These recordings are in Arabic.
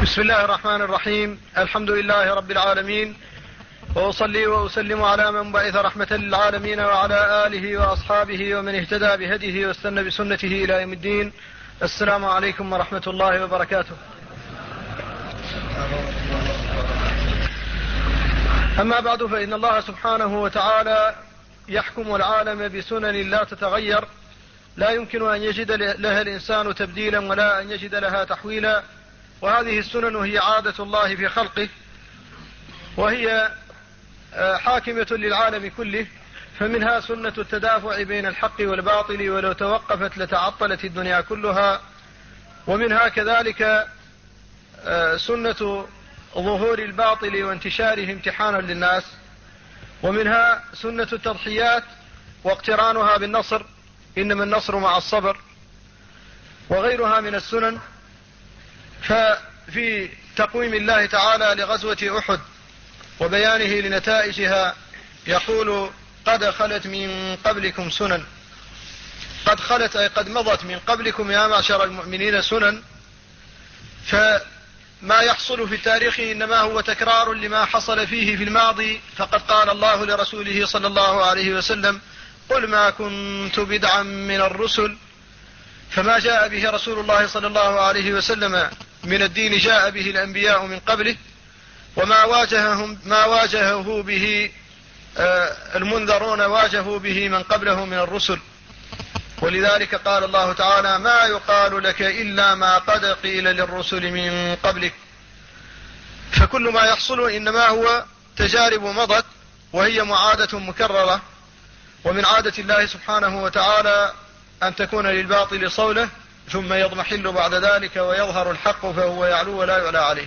بسم الله الرحمن الرحيم. الحمد لله رب العالمين، وأصلي وأسلم على من بعث رحمة للعالمين وعلى آله وأصحابه ومن اهتدى بهديه واستنى بسنته إلى يوم الدين. السلام عليكم ورحمة الله وبركاته. أما بعد، فإن الله سبحانه وتعالى يحكم العالم بسنن لا تتغير، لا يمكن أن يجد لها الإنسان تبديلا ولا أن يجد لها تحويلا، وهذه السنن هي عادة الله في خلقه، وهي حاكمة للعالم كله. فمنها سنة التدافع بين الحق والباطل، ولو توقفت لتعطلت الدنيا كلها. ومنها كذلك سنة ظهور الباطل وانتشاره امتحانا للناس. ومنها سنة التضحيات واقترانها بالنصر، إنما النصر مع الصبر، وغيرها من السنن. ففي تقويم الله تعالى لغزوة أحد وبيانه لنتائجها يقول: قد خلت من قبلكم سنن. قد خلت أي قد مضت من قبلكم يا معشر المؤمنين سنن. فما يحصل في التاريخ إنما هو تكرار لما حصل فيه في الماضي. فقد قال الله لرسوله صلى الله عليه وسلم: قل ما كنت بدعا من الرسل. فما جاء به رسول الله صلى الله عليه وسلم من الدين جاء به الأنبياء من قبله، وما واجهه به المنذرون واجهوا به من قبله من الرسل. ولذلك قال الله تعالى: ما يقال لك إلا ما قد قيل للرسل من قبلك. فكل ما يحصل إنما هو تجارب مضت، وهي معادة مكررة. ومن عادة الله سبحانه وتعالى أن تكون للباطل صولة ثم يضمحل بعد ذلك ويظهر الحق فهو يعلو ولا يعلى عليه.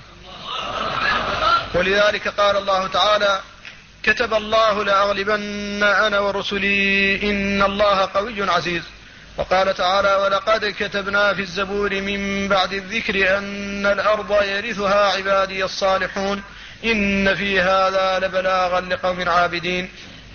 ولذلك قال الله تعالى: كتب الله لأغلبن أنا ورسلي إن الله قوي عزيز. وقال تعالى: ولقد كتبنا في الزبور من بعد الذكر أن الأرض يرثها عبادي الصالحون إن في هذا لبلاغا لقوم عابدين.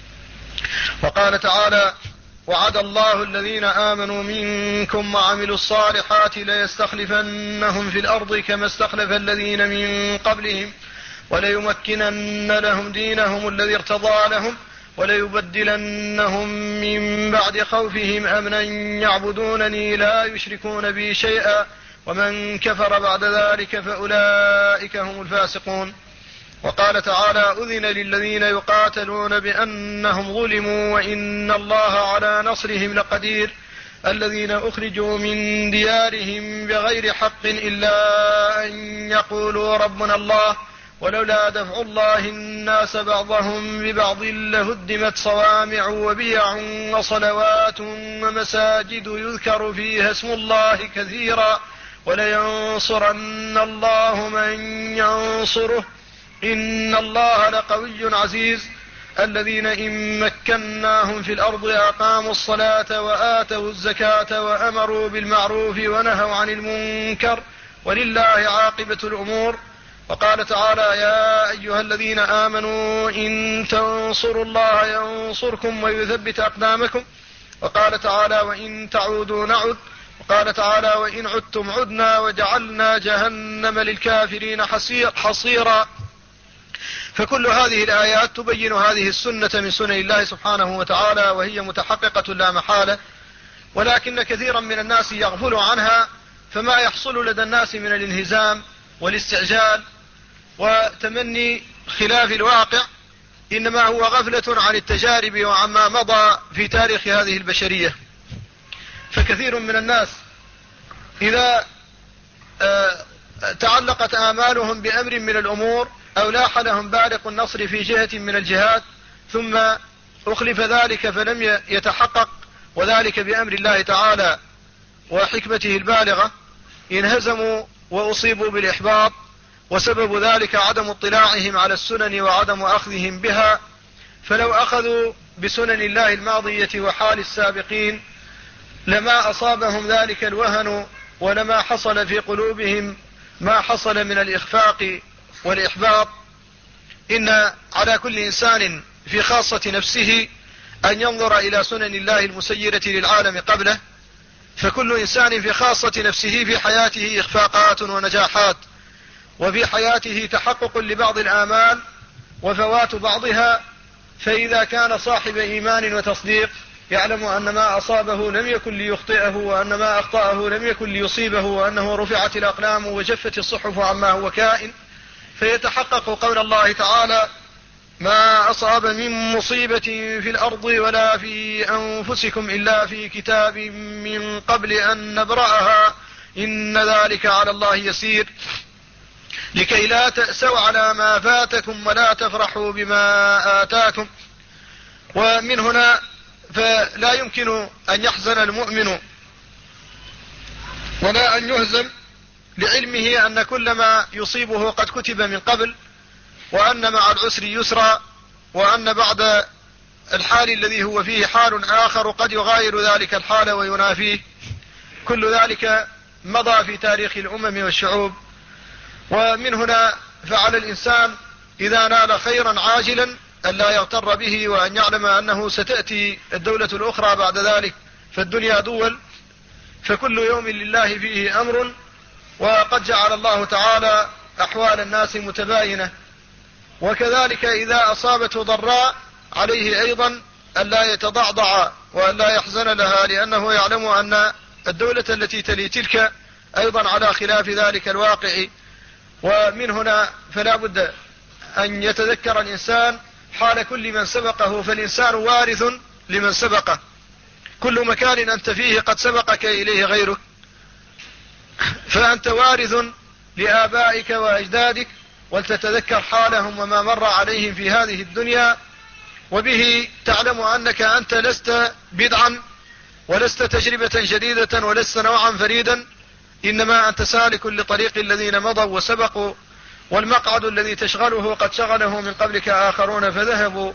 وقال تعالى: وعد الله الذين آمنوا منكم وعملوا الصالحات ليستخلفنهم في الأرض كما استخلف الذين من قبلهم وليمكنن لهم دينهم الذي ارتضى لهم وليبدلنهم من بعد خوفهم أمنا يعبدونني لا يشركون بي شيئا ومن كفر بعد ذلك فأولئك هم الفاسقون. وقال تعالى: أذن للذين يقاتلون بأنهم ظلموا وإن الله على نصرهم لقدير الذين أخرجوا من ديارهم بغير حق إلا أن يقولوا ربنا الله ولولا دفع الله الناس بعضهم ببعض لهدمت صوامع وبيع وصلوات ومساجد يذكر فيها اسم الله كثيرا ولينصرن الله من ينصره إن الله لقوي عزيز الذين إن مكناهم في الأرض أقاموا الصلاة وآتوا الزكاة وأمروا بالمعروف ونهوا عن المنكر ولله عاقبة الأمور. وقال تعالى: يا أيها الذين آمنوا إن تنصروا الله ينصركم ويثبت أقدامكم. وقال تعالى: وإن تعودوا نعد. وقال تعالى: وإن عدتم عدنا وجعلنا جهنم للكافرين حصيرا. فكل هذه الآيات تبين هذه السنة من سنن الله سبحانه وتعالى، وهي متحققة لا محالة، ولكن كثيرا من الناس يغفل عنها. فما يحصل لدى الناس من الانهزام والاستعجال وتمني خلاف الواقع إنما هو غفلة عن التجارب وعما مضى في تاريخ هذه البشرية. فكثير من الناس إذا تعلقت آمالهم بأمر من الأمور أو لاح لهم بارق النصر في جهة من الجهات ثم أخلف ذلك فلم يتحقق، وذلك بأمر الله تعالى وحكمته البالغة، انهزموا وأصيبوا بالإحباط. وسبب ذلك عدم اطلاعهم على السنن وعدم أخذهم بها. فلو أخذوا بسنن الله الماضية وحال السابقين لما أصابهم ذلك الوهن ولما حصل في قلوبهم ما حصل من الإخفاق والإحباط. إن على كل إنسان في خاصة نفسه أن ينظر إلى سنن الله المسيرة للعالم قبله. فكل إنسان في خاصة نفسه في حياته إخفاقات ونجاحات، وفي حياته تحقق لبعض الآمال وفوات بعضها، فإذا كان صاحب إيمان وتصديق يعلم أن ما أصابه لم يكن ليخطئه، وأن ما أخطأه لم يكن ليصيبه، وأنه رفعت الأقلام وجفت الصحف عما هو كائن، فيتحقق قول الله تعالى: ما أصاب من مصيبة في الأرض ولا في أنفسكم إلا في كتاب من قبل أن نبرأها إن ذلك على الله يسير، لكي لا تأسوا على ما فاتكم ولا تفرحوا بما آتاكم. ومن هنا فلا يمكن أن يحزن المؤمن ولا أن يهزم، لعلمه أن كل ما يصيبه قد كتب من قبل، وأن مع العسر يسرا، وأن بعد الحال الذي هو فيه حال آخر قد يغاير ذلك الحال وينافيه. كل ذلك مضى في تاريخ الأمم والشعوب. ومن هنا فعلى الإنسان إذا نال خيرا عاجلا أن لا يغتر به، وأن يعلم أنه ستأتي الدولة الأخرى بعد ذلك، فالدنيا دول، فكل يوم لله فيه أمر، وقد جعل الله تعالى أحوال الناس متباينة. وكذلك إذا أصابته ضراء عليه أيضا أن لا يتضعضع وأن لا يحزن لها، لأنه يعلم أن الدولة التي تلي تلك أيضا على خلاف ذلك الواقع. ومن هنا فلا بد أن يتذكر الإنسان حال كل من سبقه، فالإنسان وارث لمن سبقه، كل مكان أنت فيه قد سبقك إليه غيرك، فأنت وارث لآبائك وأجدادك، ولتتذكر حالهم وما مر عليهم في هذه الدنيا، وبه تعلم أنك أنت لست بدعا ولست تجربة جديدة ولست نوعا فريدا، إنما أنت سالك لطريق الذين مضوا وسبقوا، والمقعد الذي تشغله قد شغله من قبلك آخرون فذهبوا.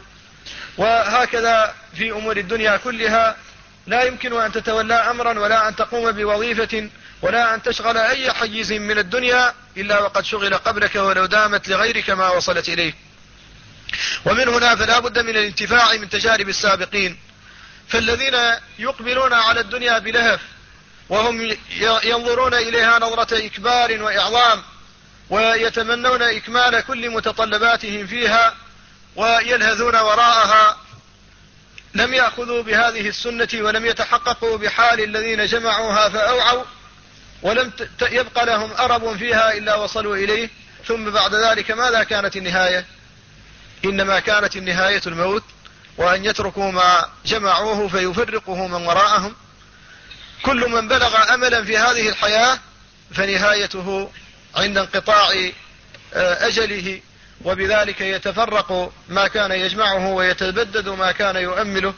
وهكذا في أمور الدنيا كلها، لا يمكن أن تتولى أمرا ولا أن تقوم بوظيفة ولا أن تشغل أي حيز من الدنيا إلا وقد شغل قبلك، ولو دامت لغيرك ما وصلت إليه. ومن هنا فلا بد من الانتفاع من تجارب السابقين، فالذين يقبلون على الدنيا بلهف وهم ينظرون إليها نظرة إكبار وإعظام، ويتمنون إكمال كل متطلباتهم فيها ويلهثون وراءها، لم يأخذوا بهذه السنة ولم يتحققوا بحال الذين جمعوها فأوعوا، ولم يبقى لهم أرب فيها إلا وصلوا إليه. ثم بعد ذلك ماذا كانت النهاية؟ إنما كانت النهاية الموت، وأن يتركوا ما جمعوه فيفرقه من وراءهم. كل من بلغ أملا في هذه الحياة فنهايته عند انقطاع أجله، وبذلك يتفرق ما كان يجمعه ويتبدد ما كان يؤمله.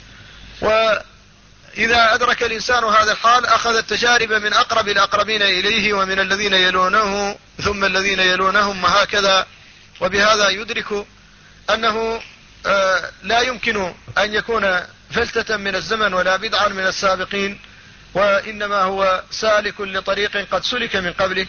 وإذا أدرك الإنسان هذا الحال أخذ التجارب من أقرب الأقربين إليه ومن الذين يلونه ثم الذين يلونهم وهكذا، وبهذا يدرك أنه لا يمكن أن يكون فلتة من الزمن ولا بدعا من السابقين، وإنما هو سالك لطريق قد سلك من قبله.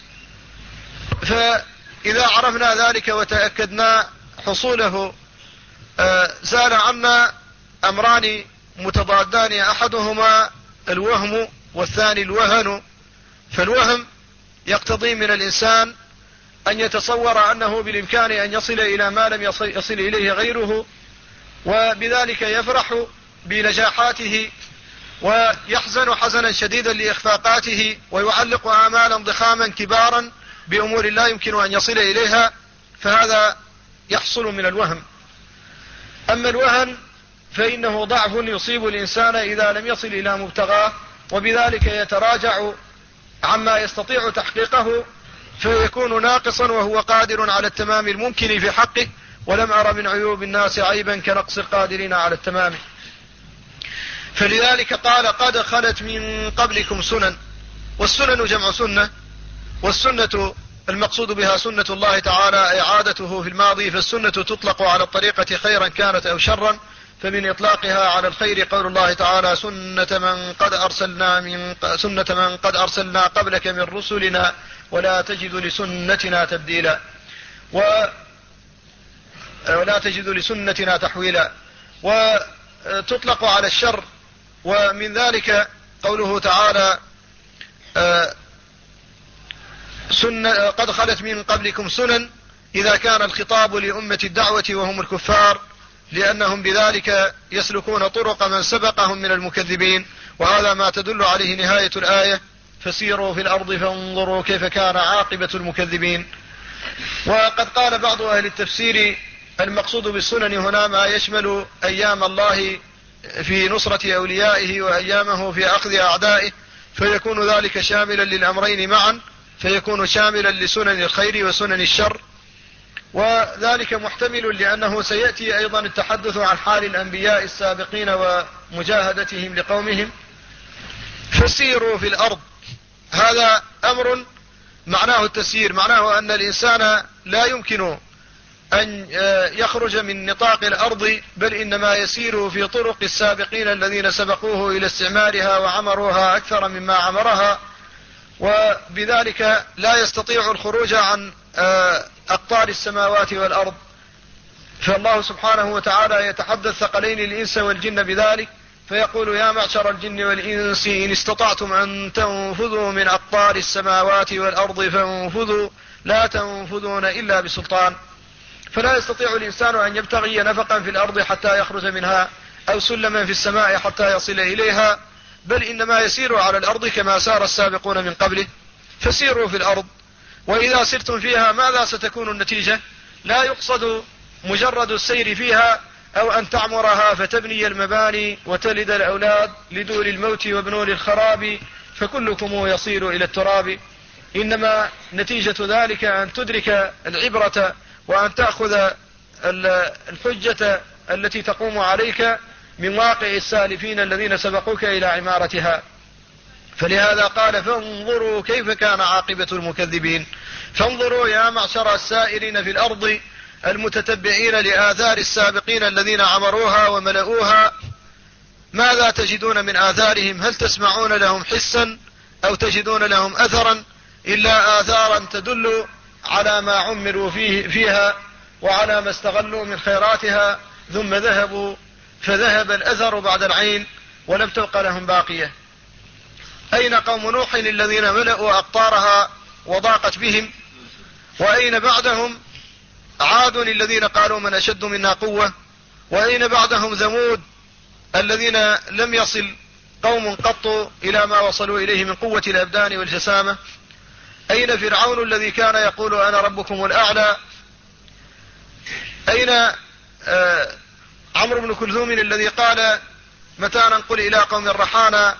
فإذا عرفنا ذلك وتأكدنا حصوله زال عنا أمران متضادان، أحدهما الوهم والثاني الوهن. فالوهم يقتضي من الإنسان أن يتصور أنه بالإمكان أن يصل إلى ما لم يصل إليه غيره، وبذلك يفرح بنجاحاته ويحزن حزنا شديدا لإخفاقاته، ويعلق آمالا ضخاما كبارا بأمور لا يمكن أن يصل إليها، فهذا يحصل من الوهم. أما الوهن فإنه ضعف يصيب الإنسان إذا لم يصل إلى مبتغاه، وبذلك يتراجع عما يستطيع تحقيقه، فيكون ناقصا وهو قادر على التمام الممكن في حقه. ولم أر من عيوب الناس عيبا كنقص القادرين على التمام. فلذلك قال: قد خلت من قبلكم سنن. والسنن جمع سنة، والسنة المقصود بها سنة الله تعالى إعادته في الماضي، فالسنة تطلق على الطريقة خيرا كانت أو شرا، فمن إطلاقها على الخير قول الله تعالى: سنة من قد أرسلنا قبلك من رسلنا ولا تجد لسنتنا تبديلا، ولا تجد لسنتنا تحويلا. وتطلق على الشر، ومن ذلك قوله تعالى: قد خلت من قبلكم سنن، إذا كان الخطاب لأمة الدعوة وهم الكفار، لأنهم بذلك يسلكون طرق من سبقهم من المكذبين، وهذا ما تدل عليه نهاية الآية: فسيروا في الأرض فانظروا كيف كان عاقبة المكذبين. وقد قال بعض أهل التفسير: المقصود بالسنن هنا ما يشمل أيام الله في نصرة أوليائه وأيامه في أخذ أعدائه، فيكون ذلك شاملا للأمرين معا، فيكون شاملا لسنن الخير وسنن الشر. وذلك محتمل لأنه سيأتي أيضا التحدث عن حال الأنبياء السابقين ومجاهدتهم لقومهم. فسيروا في الأرض، هذا أمر معناه التسيير، معناه أن الإنسان لا يمكن أن يخرج من نطاق الأرض، بل إنما يسير في طرق السابقين الذين سبقوه إلى استعمارها وعمروها أكثر مما عمرها، وبذلك لا يستطيع الخروج عن أقطار السماوات والأرض. فالله سبحانه وتعالى يتحدث ثقلين الإنس والجن بذلك، فيقول: يا معشر الجن والإنس إن استطعتم أن تنفذوا من أقطار السماوات والأرض فانفذوا لا تنفذون إلا بسلطان. فلا يستطيع الإنسان أن يبتغي نفقا في الأرض حتى يخرج منها، أو سلما في السماء حتى يصل إليها، بل إنما يسير على الأرض كما سار السابقون من قبله. فسيروا في الأرض، وإذا سرتم فيها ماذا ستكون النتيجة؟ لا يقصد مجرد السير فيها أو أن تعمرها فتبني المباني وتلد الأولاد لدور الموت وبنور الخراب فكلكم يصير إلى التراب، إنما نتيجة ذلك أن تدرك العبرة وأن تأخذ الحجة التي تقوم عليك من واقع السالفين الذين سبقوك إلى عمارتها. فلهذا قال: فانظروا كيف كان عاقبة المكذبين. فانظروا يا معشر السائرين في الأرض المتتبعين لآثار السابقين الذين عمروها وملؤوها، ماذا تجدون من آثارهم؟ هل تسمعون لهم حسا أو تجدون لهم أثرا؟ إلا آثارا تدل على ما عمروا فيها وعلى ما استغلوا من خيراتها، ثم ذهبوا فذهب الأثر بعد العين ولم تبق لهم باقية. أين قوم نوح الذين ملأوا أقطارها وضاقت بهم؟ وأين بعدهم عاد الذين قالوا من أشد منا قوة؟ وأين بعدهم ثمود الذين لم يصل قوم قط إلى ما وصلوا إليه من قوة الأبدان والجسامة؟ أين فرعون الذي كان يقول أنا ربكم الأعلى؟ أين عمرو بن كلثوم الذي قال متى ننقل إلى قوم الرحانا؟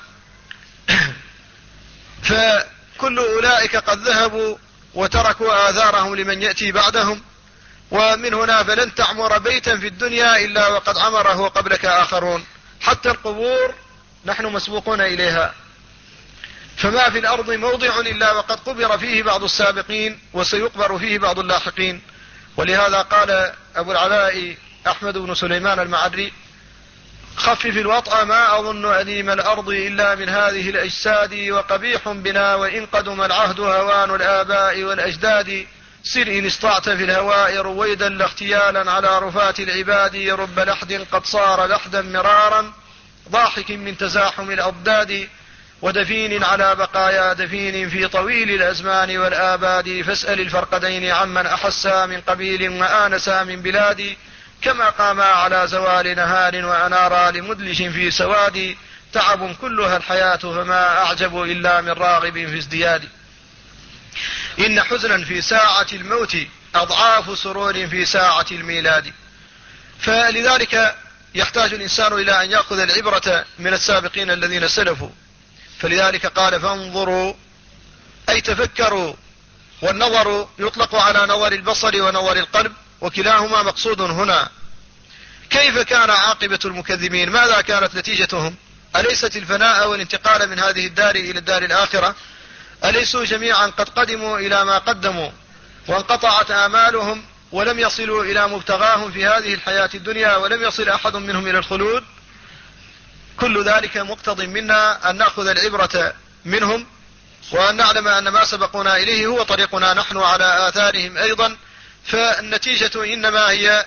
فكل أولئك قد ذهبوا وتركوا آثارهم لمن يأتي بعدهم. ومن هنا فلن تعمر بيتا في الدنيا إلا وقد عمره قبلك آخرون، حتى القبور نحن مسبوقون إليها. فما في الأرض موضع إلا وقد قبر فيه بعض السابقين وسيقبر فيه بعض اللاحقين. ولهذا قال أبو العلاء أحمد بن سليمان المعري: خفف الوطأ ما أظن أديم الأرض إلا من هذه الأجساد، وقبيح بنا وإن قدم العهد هوان الآباء والأجداد. سر إن استطعت في الهواء رويدا لاختيالا على رفات العباد، رب لحد قد صار لحدا مرارا ضاحك من تزاحم الأضداد، ودفين على بقايا دفين في طويل الأزمان والآباد. فاسأل الفرقدين عمن أحسا من قبيل وآنسا من بلاد، كما قاما على زوال نهار وأنارا لمدلج في سواد. تعب كلها الحياة فما أعجب إلا من راغب في ازدياد. إن حزنا في ساعة الموت أضعاف سرور في ساعة الميلاد. فلذلك يحتاج الإنسان إلى أن يأخذ العبرة من السابقين الذين سلفوا. فلذلك قال: فانظروا أي تفكروا. والنظر يطلق على نظر البصر ونظر القلب، وكلاهما مقصود هنا. كيف كان عاقبة المكذبين؟ ماذا كانت نتيجتهم؟ أليست الفناء والانتقال من هذه الدار إلى الدار الآخرة؟ أليسوا جميعا قد قدموا إلى ما قدموا وانقطعت آمالهم ولم يصلوا إلى مبتغاهم في هذه الحياة الدنيا، ولم يصل أحد منهم إلى الخلود؟ كل ذلك مقتض منا أن نأخذ العبرة منهم، وأن نعلم أن ما سبقنا إليه هو طريقنا نحن على آثارهم أيضا. فالنتيجة إنما هي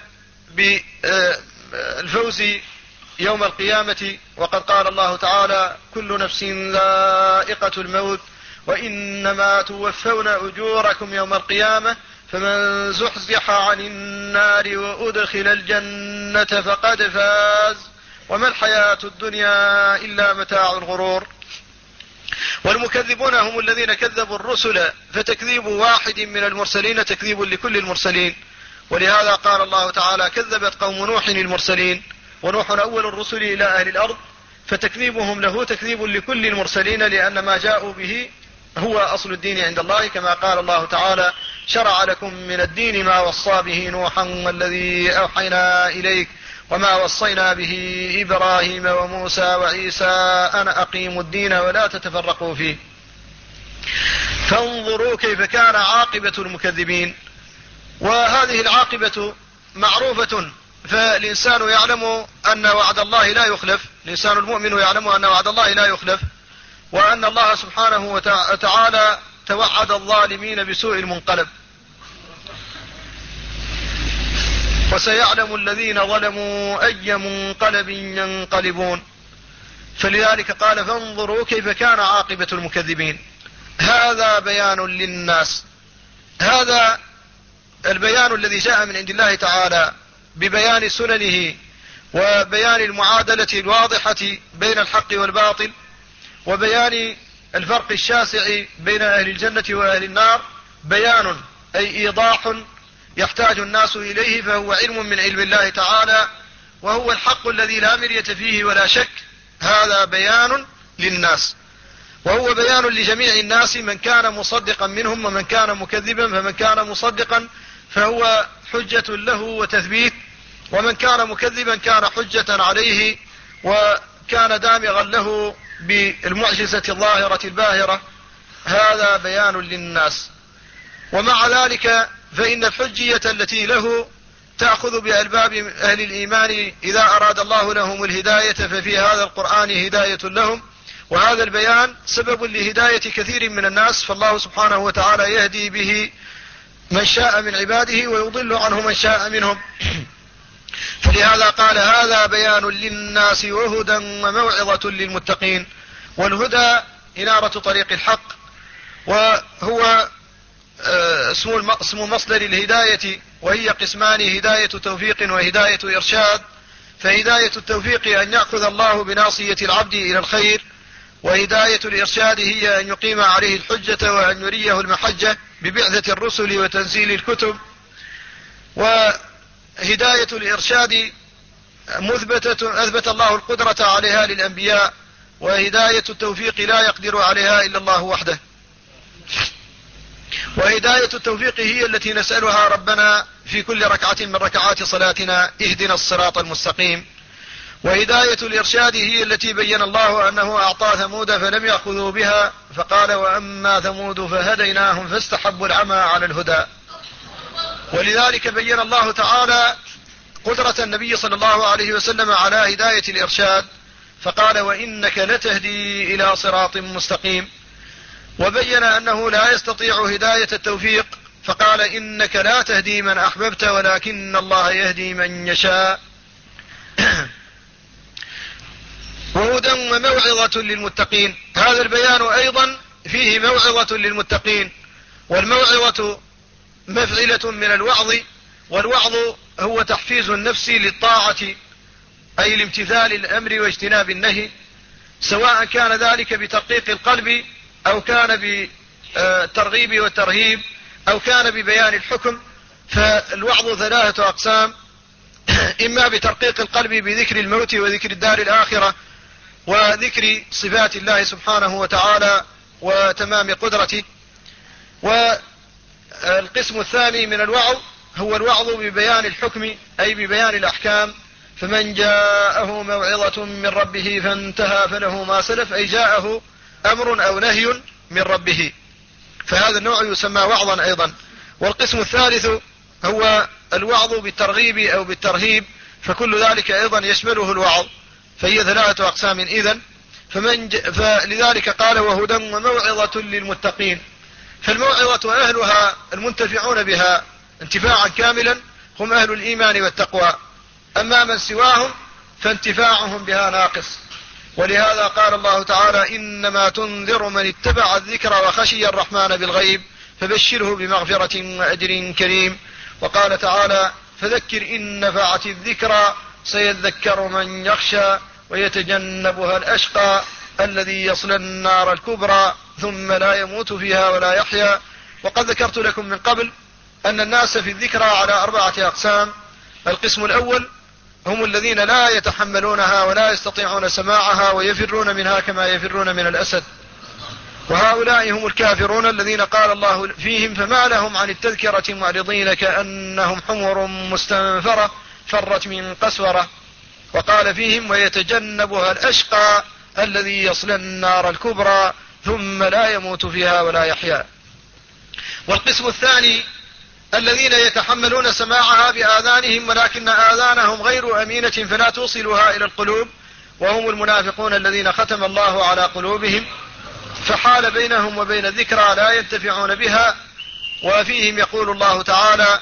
بالفوز يوم القيامة. وقد قال الله تعالى: كل نفس ذائقة الموت وإنما توفون أجوركم يوم القيامة فمن زحزح عن النار وأدخل الجنة فقد فاز وما الحياة الدنيا إلا متاع الغرور. والمكذبون هم الذين كذبوا الرسل، فتكذيب واحد من المرسلين تكذيب لكل المرسلين. ولهذا قال الله تعالى: كذبت قوم نوح المرسلين، ونوح أول الرسل إلى أهل الأرض، فتكذيبهم له تكذيب لكل المرسلين، لأن ما جاءوا به هو أصل الدين عند الله، كما قال الله تعالى: شرع لكم من الدين ما وصى به نوحا والذي أوحينا إليك وما وصينا به إبراهيم وموسى وعيسى أن أقيموا الدين ولا تتفرقوا فيه. فانظروا كيف كان عاقبة المكذبين. وهذه العاقبة معروفة، فالإنسان يعلم أن وعد الله لا يخلف، الإنسان المؤمن يعلم أن وعد الله لا يخلف، وأن الله سبحانه وتعالى توعد الظالمين بسوء المنقلب. وسيعلم الذين ظلموا أي منقلب ينقلبون. فلذلك قال: فانظروا كيف كان عاقبة المكذبين. هذا بيان للناس، هذا البيان الذي جاء من عند الله تعالى ببيان سننه وبيان المعادلة الواضحة بين الحق والباطل وبيان الفرق الشاسع بين أهل الجنة وأهل النار، بيان أي إيضاح يحتاج الناس إليه، فهو علم من علم الله تعالى، وهو الحق الذي لا مرية فيه ولا شك. هذا بيان للناس، وهو بيان لجميع الناس، من كان مصدقا منهم ومن كان مكذبا. فمن كان مصدقا فهو حجة له وتثبيت، ومن كان مكذبا كان حجة عليه وكان دامغا له بالمعجزة الظاهرة الباهرة. هذا بيان للناس. ومع ذلك فإن الحجية التي له تأخذ بألباب أهل الإيمان إذا أراد الله لهم الهداية، ففي هذا القرآن هداية لهم، وهذا البيان سبب لهداية كثير من الناس، فالله سبحانه وتعالى يهدي به من شاء من عباده ويضل عنه من شاء منهم. فلهذا قال: هذا بيان للناس وهدى وموعظة للمتقين. والهدى إنارة طريق الحق، وهو اسم مصدر الهداية، وهي قسمان: هداية توفيق وهداية إرشاد. فهداية التوفيق أن يأخذ الله بناصية العبد إلى الخير، وهداية الإرشاد هي أن يقيم عليه الحجة وأن يريه المحجة ببعثة الرسل وتنزيل الكتب. وهداية الإرشاد أثبت الله القدرة عليها للأنبياء، وهداية التوفيق لا يقدر عليها إلا الله وحده. وهداية التوفيق هي التي نسألها ربنا في كل ركعة من ركعات صلاتنا: اهدنا الصراط المستقيم. وهداية الإرشاد هي التي بين الله أنه أعطى ثمود فلم يأخذوا بها، فقال: وأما ثمود فهديناهم فاستحبوا العمى على الهدى. ولذلك بين الله تعالى قدرة النبي صلى الله عليه وسلم على هداية الإرشاد، فقال: وإنك لتهدي إلى صراط مستقيم. وبين أنه لا يستطيع هداية التوفيق، فقال: إنك لا تهدي من أحببت ولكن الله يهدي من يشاء. وهدى وموعظة للمتقين. هذا البيان أيضا فيه موعظة للمتقين، والموعظة مفعلة من الوعظ، والوعظ هو تحفيز النفس للطاعة، أي لامتثال الأمر واجتناب النهي، سواء كان ذلك بترقيق القلب أو كان بالترغيب والترهيب أو كان ببيان الحكم. فالوعظ ثلاثة أقسام: إما بترقيق القلب بذكر الموت وذكر الدار الآخرة وذكر صفات الله سبحانه وتعالى وتمام قدرته. والقسم الثاني من الوعظ هو الوعظ ببيان الحكم، أي ببيان الأحكام: فمن جاءه موعظة من ربه فانتهى فله ما سلف، أي جاءه أمر أو نهي من ربه، فهذا النوع يسمى وعظا أيضا. والقسم الثالث هو الوعظ بالترغيب أو بالترهيب، فكل ذلك أيضا يشمله الوعظ، فهي ثلاثة أقسام إذن. فلذلك قال: وهدى وموعظة للمتقين. فالموعظة أهلها المنتفعون بها انتفاعا كاملا هم أهل الإيمان والتقوى، أما من سواهم فانتفاعهم بها ناقص. ولهذا قال الله تعالى: إنما تنذر من اتبع الذكر وخشي الرحمن بالغيب فبشره بمغفرة وأجر كريم. وقال تعالى: فذكر إن نفعت الذكرى سيذكر من يخشى ويتجنبها الأشقى الذي يصلى النار الكبرى ثم لا يموت فيها ولا يحيا. وقد ذكرت لكم من قبل أن الناس في الذكرى على 4 أقسام. القسم الأول هم الذين لا يتحملونها ولا يستطيعون سماعها ويفرون منها كما يفرون من الأسد، وهؤلاء هم الكافرون الذين قال الله فيهم: فما لهم عن التذكرة معرضين كأنهم حمر مستنفرة فرت من قسورة. وقال فيهم: ويتجنبها الأشقى الذي يصلى النار الكبرى ثم لا يموت فيها ولا يحيا. والقسم الثاني الذين يتحملون سماعها بآذانهم ولكن آذانهم غير أمينة فلا توصلها إلى القلوب، وهم المنافقون الذين ختم الله على قلوبهم فحال بينهم وبين الذكرى لا ينتفعون بها. وفيهم يقول الله تعالى: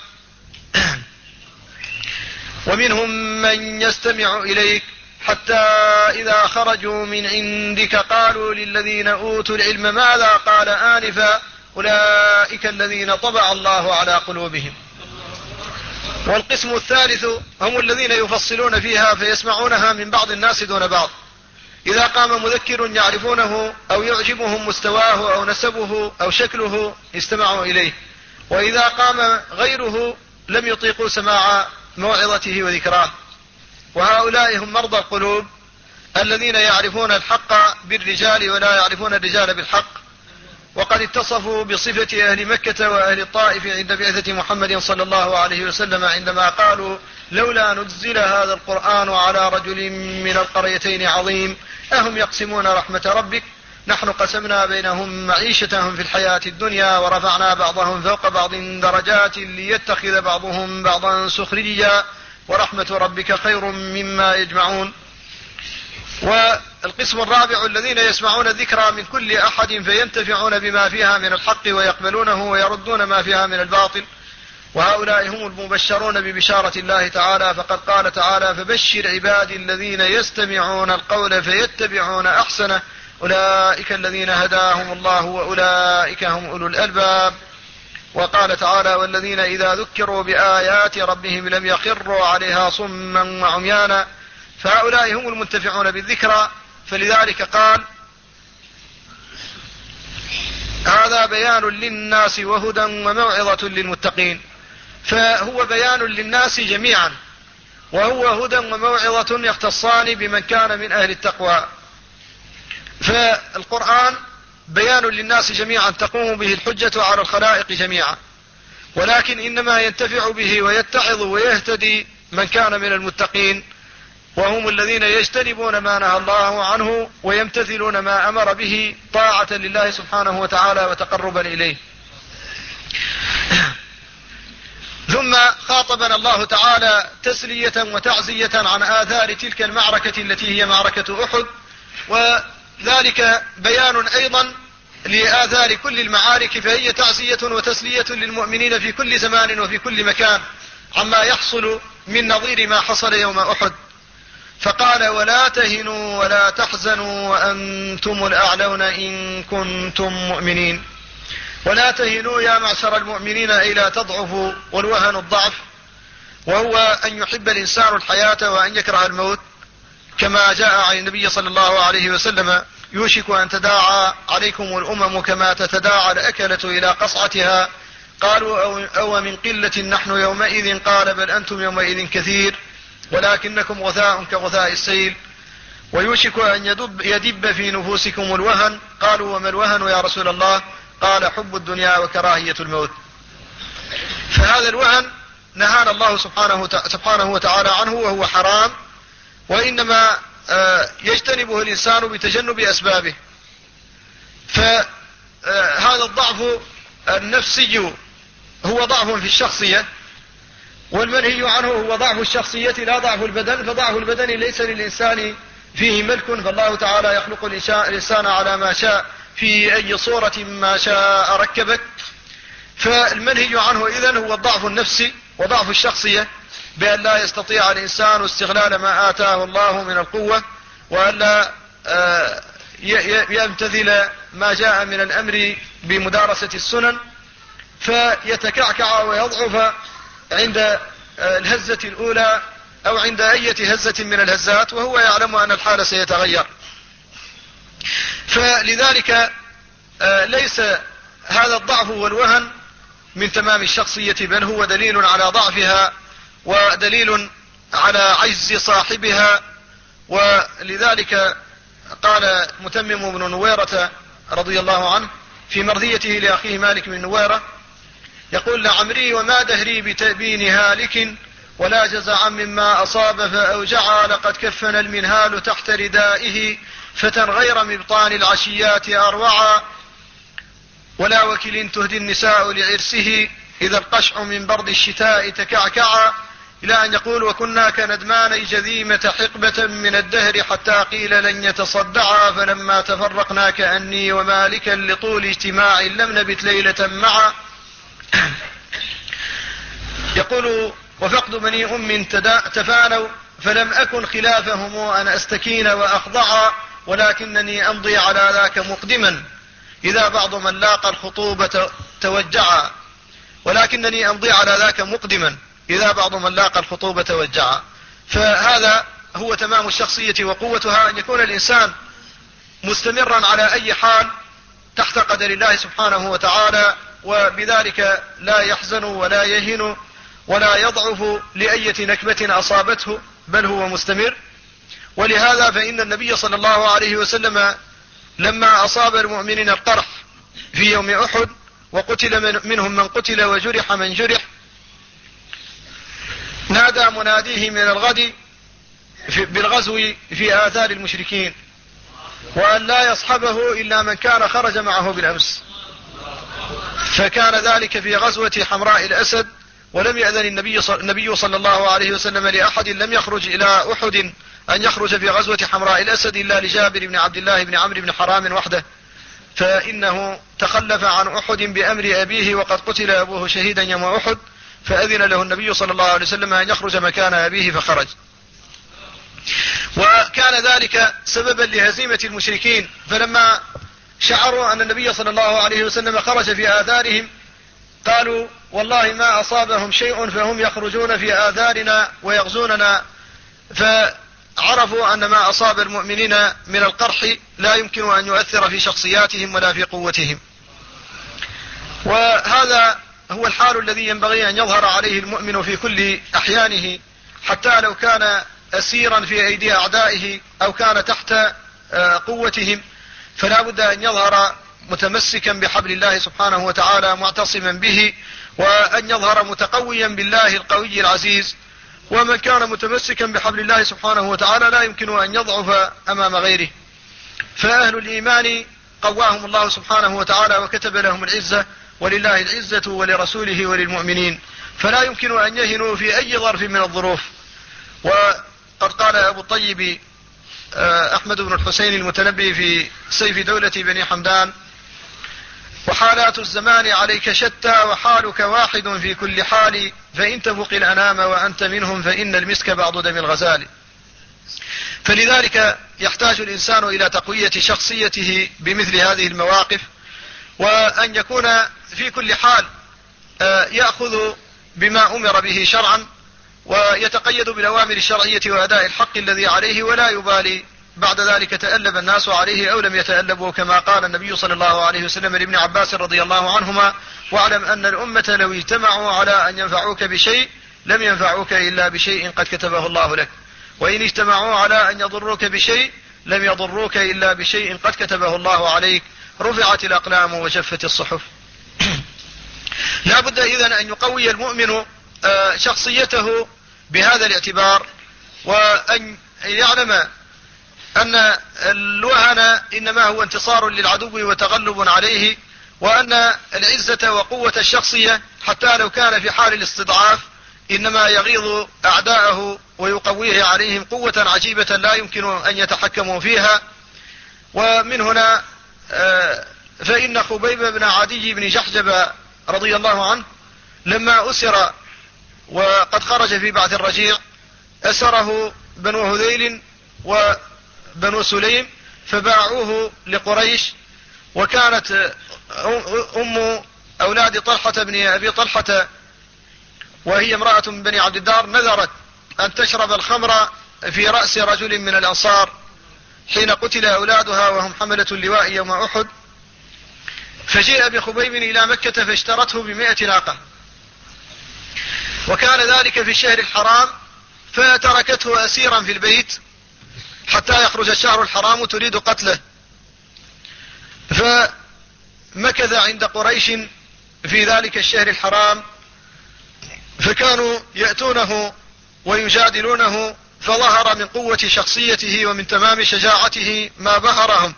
ومنهم من يستمع إليك حتى إذا خرجوا من عندك قالوا للذين أوتوا العلم ماذا قال آنفا أولئك الذين طبع الله على قلوبهم. والقسم الثالث هم الذين يفصلون فيها فيسمعونها من بعض الناس دون بعض، إذا قام مذكر يعرفونه أو يعجبهم مستواه أو نسبه أو شكله استمعوا إليه، وإذا قام غيره لم يطيقوا سماع موعظته وذكراه. وهؤلاء هم مرضى القلوب الذين يعرفون الحق بالرجال ولا يعرفون الرجال بالحق. وقد اتصفوا بصفة أهل مكة وأهل الطائف عند بعثة محمد صلى الله عليه وسلم عندما قالوا: لولا نزل هذا القرآن على رجل من القريتين عظيم أهم يقسمون رحمة ربك نحن قسمنا بينهم معيشتهم في الحياة الدنيا ورفعنا بعضهم فوق بعض درجات ليتخذ بعضهم بعضا سخريا ورحمة ربك خير مما يجمعون. والقسم الرابع الذين يسمعون الذكرى من كل أحد فينتفعون بما فيها من الحق ويقبلونه ويردون ما فيها من الباطل، وهؤلاء هم المبشرون ببشارة الله تعالى. فقد قال تعالى: فبشر عبادي الذين يستمعون القول فيتبعون أحسنه أولئك الذين هداهم الله وأولئك هم أولو الألباب. وقال تعالى: والذين إذا ذكروا بآيات ربهم لم يخروا عليها صما وعميانا. فهؤلاء هم المنتفعون بالذكرى. فلذلك قال: هذا بيان للناس وهدى وموعظة للمتقين. فهو بيان للناس جميعا، وهو هدى وموعظة يختصان بمن كان من أهل التقوى. فالقرآن بيان للناس جميعا تقوم به الحجة على الخلائق جميعا، ولكن إنما ينتفع به ويتعظ ويهتدي من كان من المتقين، وهم الذين يجتنبون ما نهى الله عنه ويمتثلون ما أمر به طاعة لله سبحانه وتعالى وتقربا إليه. ثم خاطبنا الله تعالى تسلية وتعزية عن آثار تلك المعركة التي هي معركة أحد، وذلك بيان أيضا لآثار كل المعارك، فهي تعزية وتسلية للمؤمنين في كل زمان وفي كل مكان عما يحصل من نظير ما حصل يوم أحد. فقال: ولا تهنوا ولا تحزنوا وأنتم الأعلون إن كنتم مؤمنين. ولا تهنوا يا معشر المؤمنين أي لا تضعفوا، والوهن الضعف، وهو أن يحب الإنسان الحياة وأن يكره الموت، كما جاء عن النبي صلى الله عليه وسلم: يوشك أن تداعى عليكم الأمم كما تتداعى الأكلة إلى قصعتها. قالوا: أو من قلة نحن يومئذ؟ قال: بل أنتم يومئذ كثير ولكنكم غثاء كغثاء السيل. ويوشك أن يدب في نفوسكم الوهن. قالوا: وما الوهن يا رسول الله؟ قال: حب الدنيا وكراهية الموت. فهذا الوهن نهانا الله سبحانه وتعالى عنه، وهو حرام، وإنما يجتنبه الإنسان بتجنب أسبابه. فهذا الضعف النفسي هو ضعف في الشخصية، والمنهي عنه هو ضعف الشخصية لا ضعف البدن، فضعف البدن ليس للإنسان فيه ملك، فالله تعالى يخلق الإنسان على ما شاء في أي صورة ما شاء ركبك. فالمنهي عنه إذن هو الضعف النفسي وضعف الشخصية، بأن لا يستطيع الإنسان استغلال ما آتاه الله من القوة، وأن لا يمتثل ما جاء من الأمر بمدارسة السنن، فيتكعكع ويضعف عند الهزة الأولى أو عند أي هزة من الهزات، وهو يعلم أن الحال سيتغير. فلذلك ليس هذا الضعف والوهن من تمام الشخصية، بل هو دليل على ضعفها ودليل على عجز صاحبها. ولذلك قال متمم بن نويرة رضي الله عنه في مرثيته لأخيه مالك بن نويرة، يقول: لعمري وما دهري بتأبين هالك، ولا جزعا مما أصاب فأوجعا، لقد كفن المنهال تحت ردائه، فتى غير مبطان العشيات أروعا، ولا وكل تهدي النساء لعرسه، إذا القشع من برد الشتاء تكعكعا، إلى أن يقول: وكنا كندمان جذيمة حقبة من الدهر، حتى قيل لن يتصدعا، فلما تفرقنا كأني ومالكا لطول اجتماع لم نبت ليلة معا. يقول: وفقد بني أم تفانوا، فلم أكن خلافهم أن أستكين وأخضعا، ولكنني أمضي على ذاك مقدما، إذا بعض من لاقى الخطوبة توجعا، ولكنني أمضي على ذاك مقدما إذا بعض من لاقى الخطوبة توجعا. فهذا هو تمام الشخصية وقوتها، أن يكون الإنسان مستمرا على أي حال تحت قدر الله سبحانه وتعالى، وبذلك لا يحزن ولا يهن ولا يضعف لأية نكبة أصابته، بل هو مستمر. ولهذا فإن النبي صلى الله عليه وسلم لما أصاب المؤمنين القرح في يوم أحد، وقتل منهم من قتل وجرح من جرح، نادى مناديه من الغد بالغزو في آثار المشركين، وأن لا يصحبه إلا من كان خرج معه بالأمس. فكان ذلك في غزوة حمراء الأسد، ولم يأذن النبي صلى الله عليه وسلم لأحد لم يخرج إلى أحد أن يخرج في غزوة حمراء الأسد إلا لجابر بن عبد الله بن عمرو بن حرام وحده، فإنه تخلف عن أحد بأمر أبيه، وقد قتل أبوه شهيدا يوم أحد، فأذن له النبي صلى الله عليه وسلم أن يخرج مكان أبيه فخرج. وكان ذلك سببا لهزيمة المشركين، فلما شعروا أن النبي صلى الله عليه وسلم خرج في آثارهم قالوا: والله ما أصابهم شيء فهم يخرجون في آثارنا ويغزوننا. فعرفوا أن ما أصاب المؤمنين من القرح لا يمكن أن يؤثر في شخصياتهم ولا في قوتهم. وهذا هو الحال الذي ينبغي أن يظهر عليه المؤمن في كل أحيانه، حتى لو كان أسيرا في أيدي أعدائه أو كان تحت قوتهم، فلا بد أن يظهر متمسكا بحبل الله سبحانه وتعالى معتصما به، وأن يظهر متقويا بالله القوي العزيز. ومن كان متمسكا بحبل الله سبحانه وتعالى لا يمكن أن يضعف أمام غيره. فأهل الإيمان قواهم الله سبحانه وتعالى وكتب لهم العزة، ولله العزة ولرسوله وللمؤمنين، فلا يمكن أن يهنوا في أي ظرف من الظروف. وقد قال أبو الطيب أحمد بن الحسين المتنبي في سيف دولة بني حمدان: وحالات الزمان عليك شتى، وحالك واحد في كل حال، فإن تفق الأنام وأنت منهم، فإن المسك بعض دم الغزال. فلذلك يحتاج الإنسان إلى تقوية شخصيته بمثل هذه المواقف، وأن يكون في كل حال يأخذ بما أمر به شرعا، ويتقيد بالأوامر الشرعية وأداء الحق الذي عليه، ولا يبالي بعد ذلك تألب الناس عليه أو لم يتألبوا، كما قال النبي صلى الله عليه وسلم لابن عباس رضي الله عنهما: واعلم أن الأمة لو اجتمعوا على أن ينفعوك بشيء لم ينفعوك إلا بشيء قد كتبه الله لك، وإن اجتمعوا على أن يضروك بشيء لم يضروك إلا بشيء قد كتبه الله عليك، رفعت الأقلام وجفت الصحف. لا بد إذن أن يقوي المؤمن شخصيته بهذا الاعتبار، وأن يعلم أن الوهن إنما هو انتصار للعدو وتغلب عليه، وأن العزة وقوة الشخصية حتى لو كان في حال الاستضعاف إنما يغيظ أعداءه ويقويه عليهم قوة عجيبة لا يمكن أن يتحكموا فيها. ومن هنا فإن خبيب بن عدي بن جحجب رضي الله عنه لما أسر وقد خرج في بعث الرجيع، أسره بنو هذيل وبنو سليم، فباعوه لقريش. وكانت أم أولاد طلحة بن أبي طلحة وهي امرأة من بني عبد الدار نذرت أن تشرب الخمر في رأس رجل من الأنصار حين قتل أولادها وهم حملة اللواء يوم أحد، فجيء بخبيب إلى مكة فاشترته ب100 ناقة، وكان ذلك في الشهر الحرام، فتركته أسيرا في البيت حتى يخرج الشهر الحرام تريد قتله، فمكث عند قريش في ذلك الشهر الحرام، فكانوا يأتونه ويجادلونه، فظهر من قوة شخصيته ومن تمام شجاعته ما بهرهم،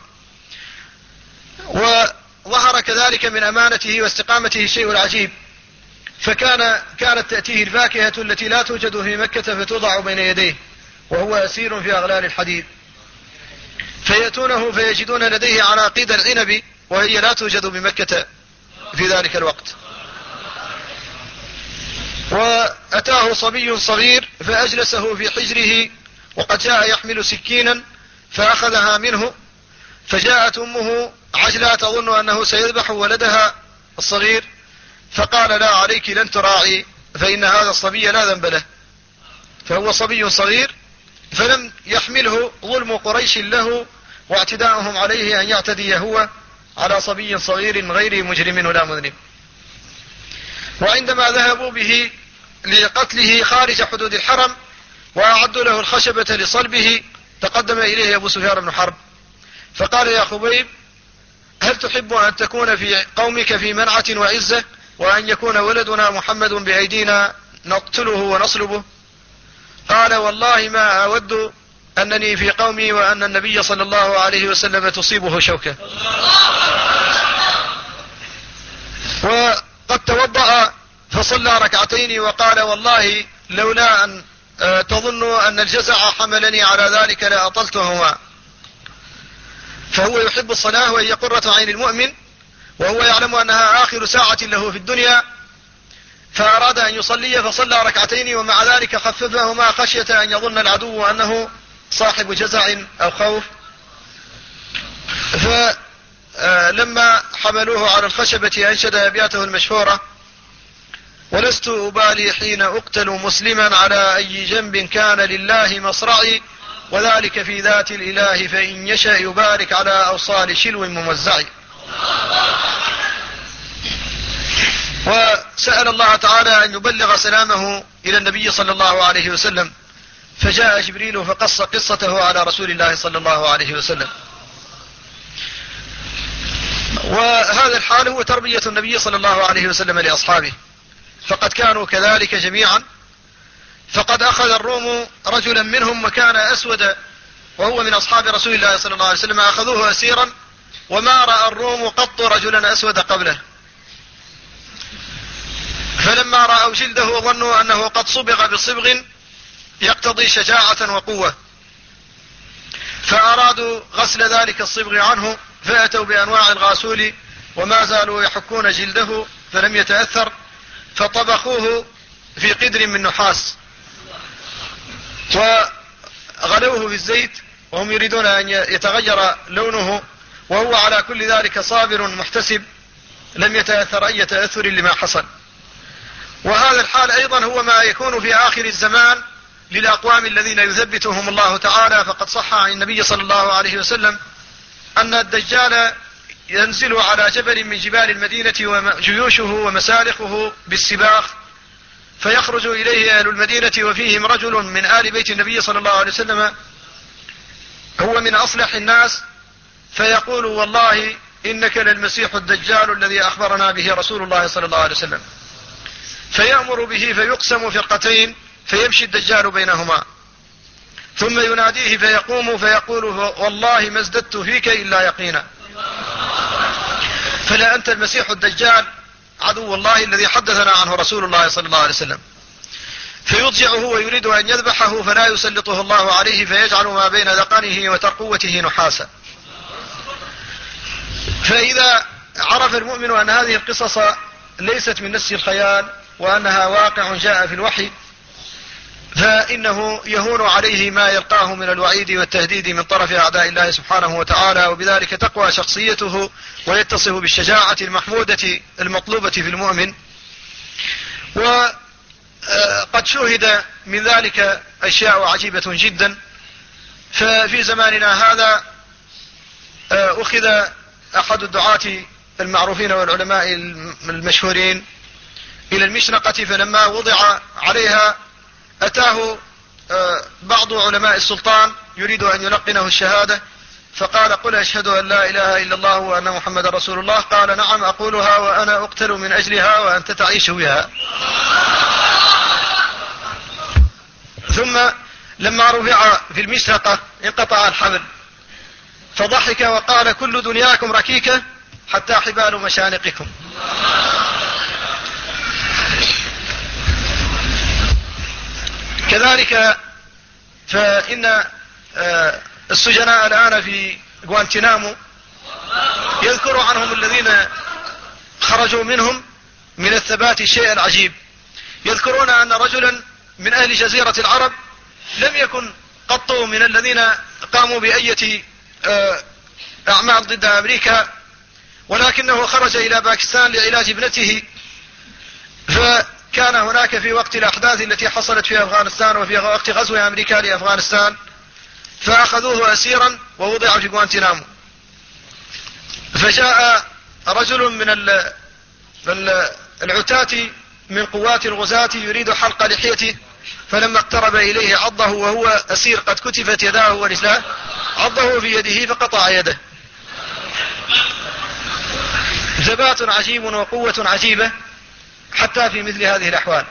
وظهر كذلك من أمانته واستقامته الشيء العجيب، كانت تأتيه الفاكهة التي لا توجد في مكة فتوضع بين يديه وهو أسير في أغلال الحديد، فيأتونه فيجدون لديه عناقيد العنب وهي لا توجد بمكة في ذلك الوقت. وأتاه صبي صغير فأجلسه في حجره وقد جاء يحمل سكينا فأخذها منه، فجاءت أمه عجلة تظن أنه سيذبح ولدها الصغير، فقال لا عليك لن تراعي فإن هذا الصبي لا ذنب له، فهو صبي صغير، فلم يحمله ظلم قريش له واعتداءهم عليه أن يعتدي هو على صبي صغير غير مجرم ولا مذنب. وعندما ذهبوا به لقتله خارج حدود الحرم وأعدوا له الخشبة لصلبه، تقدم إليه أبو سفيان بن حرب فقال يا خبيب هل تحب أن تكون في قومك في منعة وعزة وأن يكون ولدنا محمد بأيدينا نقتله ونصلبه؟ قال والله ما أود أنني في قومي وأن النبي صلى الله عليه وسلم تصيبه شوكة. وقد توضأ فصلى ركعتين وقال والله لولا أن تظنوا أن الجزع حملني على ذلك لأطلتهما. فهو يحب الصلاة وهي قرة عين المؤمن، وهو يعلم أنها آخر ساعة له في الدنيا، فأراد أن يصلي فصلى ركعتين، ومع ذلك خففهما خشية أن يظن العدو أنه صاحب جزع أو خوف. فلما حملوه على الخشبة أنشد أبياته المشهورة: ولست أبالي حين أقتل مسلما على أي جنب كان لله مصرعي، وذلك في ذات الإله فإن يشاء يبارك على أوصال شلو ممزع. وسأل الله تعالى أن يبلغ سلامه إلى النبي صلى الله عليه وسلم، فجاء جبريل فقص قصته على رسول الله صلى الله عليه وسلم. وهذا الحال هو تربية النبي صلى الله عليه وسلم لأصحابه، فقد كانوا كذلك جميعا. فقد أخذ الروم رجلا منهم وكان أسود وهو من أصحاب رسول الله صلى الله عليه وسلم، أخذوه أسيرا وما رأى الروم قط رجلا أسود قبله، فلما رأوا جلده ظنوا أنه قد صبغ بصبغ يقتضي شجاعة وقوة، فأرادوا غسل ذلك الصبغ عنه، فأتوا بأنواع الغاسول وما زالوا يحكون جلده فلم يتأثر، فطبخوه في قدر من نحاس وغلوه بالزيت وهم يريدون أن يتغير لونه، وهو على كل ذلك صابر محتسب لم يتأثر أي تأثر لما حصل. وهذا الحال أيضا هو ما يكون في آخر الزمان للأقوام الذين يثبتهم الله تعالى، فقد صح عن النبي صلى الله عليه وسلم أن الدجال ينزل على جبل من جبال المدينة وجيوشه ومسالخه بالسباق، فيخرج إليه أهل المدينة وفيهم رجل من آل بيت النبي صلى الله عليه وسلم هو من أصلح الناس، فيقول والله إنك للمسيح الدجال الذي أخبرنا به رسول الله صلى الله عليه وسلم، فيأمر به فيقسم فرقتين فيمشي الدجال بينهما، ثم يناديه فيقوم فيقول والله ما ازددت فيك إلا يقينا، فلا أنت المسيح الدجال عدو الله الذي حدثنا عنه رسول الله صلى الله عليه وسلم. فيضجعه ويريد أن يذبحه فلا يسلطه الله عليه، فيجعل ما بين ذقنه وترقوته نحاسا. فإذا عرف المؤمن أن هذه القصص ليست من نسج الخيال وأنها واقع جاء في الوحي، فإنه يهون عليه ما يلقاه من الوعيد والتهديد من طرف أعداء الله سبحانه وتعالى، وبذلك تقوى شخصيته ويتصف بالشجاعة المحمودة المطلوبة في المؤمن. وقد شوهد من ذلك أشياء عجيبة جدا. ففي زماننا هذا أخذ أحد الدعاة المعروفين والعلماء المشهورين إلى المشنقة، فلما وضع عليها أتاه بعض علماء السلطان يريد أن يلقنه الشهادة، فقال: قل أشهد أن لا إله إلا الله وأن محمد رسول الله. قال: نعم أقولها وأنا أقتل من أجلها وأنت تعيش بها. ثم لما رفع في المشنقة انقطع الحبل، فضحك وقال: كل دنياكم ركيكة حتى حبال مشانقكم. كذلك فإن السجناء الآن في غوانتنامو يذكر عنهم الذين خرجوا منهم من الثبات الشيء العجيب. يذكرون أن رجلا من أهل جزيرة العرب لم يكن قط من الذين قاموا بأية أعمال ضد أمريكا، ولكنه خرج إلى باكستان لعلاج ابنته، فكان هناك في وقت الأحداث التي حصلت في أفغانستان وفي وقت غزو أمريكا لأفغانستان، فأخذوه أسيرا ووضع في غوانتنامو. فجاء رجل من العتاة من قوات الغزاة يريد حلق لحيته، فلما اقترب إليه عضه وهو أسير قد كتفت يداه ورجلاه، عضه في يده فقطع يده. ثبات عجيب وقوة عجيبة حتى في مثل هذه الأحوال.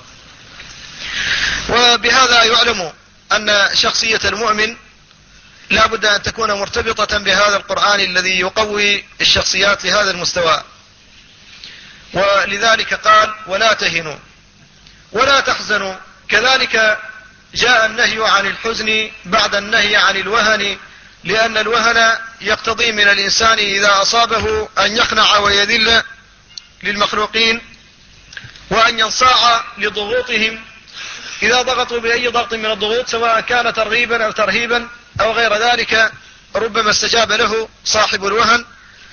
وبهذا يعلم أن شخصية المؤمن لا بد أن تكون مرتبطة بهذا القرآن الذي يقوي الشخصيات لهذا المستوى. ولذلك قال: ولا تهنوا ولا تحزنوا. كذلك جاء النهي عن الحزن بعد النهي عن الوهن، لأن الوهن يقتضي من الإنسان إذا أصابه أن يخنع ويذل للمخلوقين وأن ينصاع لضغوطهم إذا ضغطوا بأي ضغط من الضغوط، سواء كان ترغيبا أو ترهيبا أو غير ذلك، ربما استجاب له صاحب الوهن.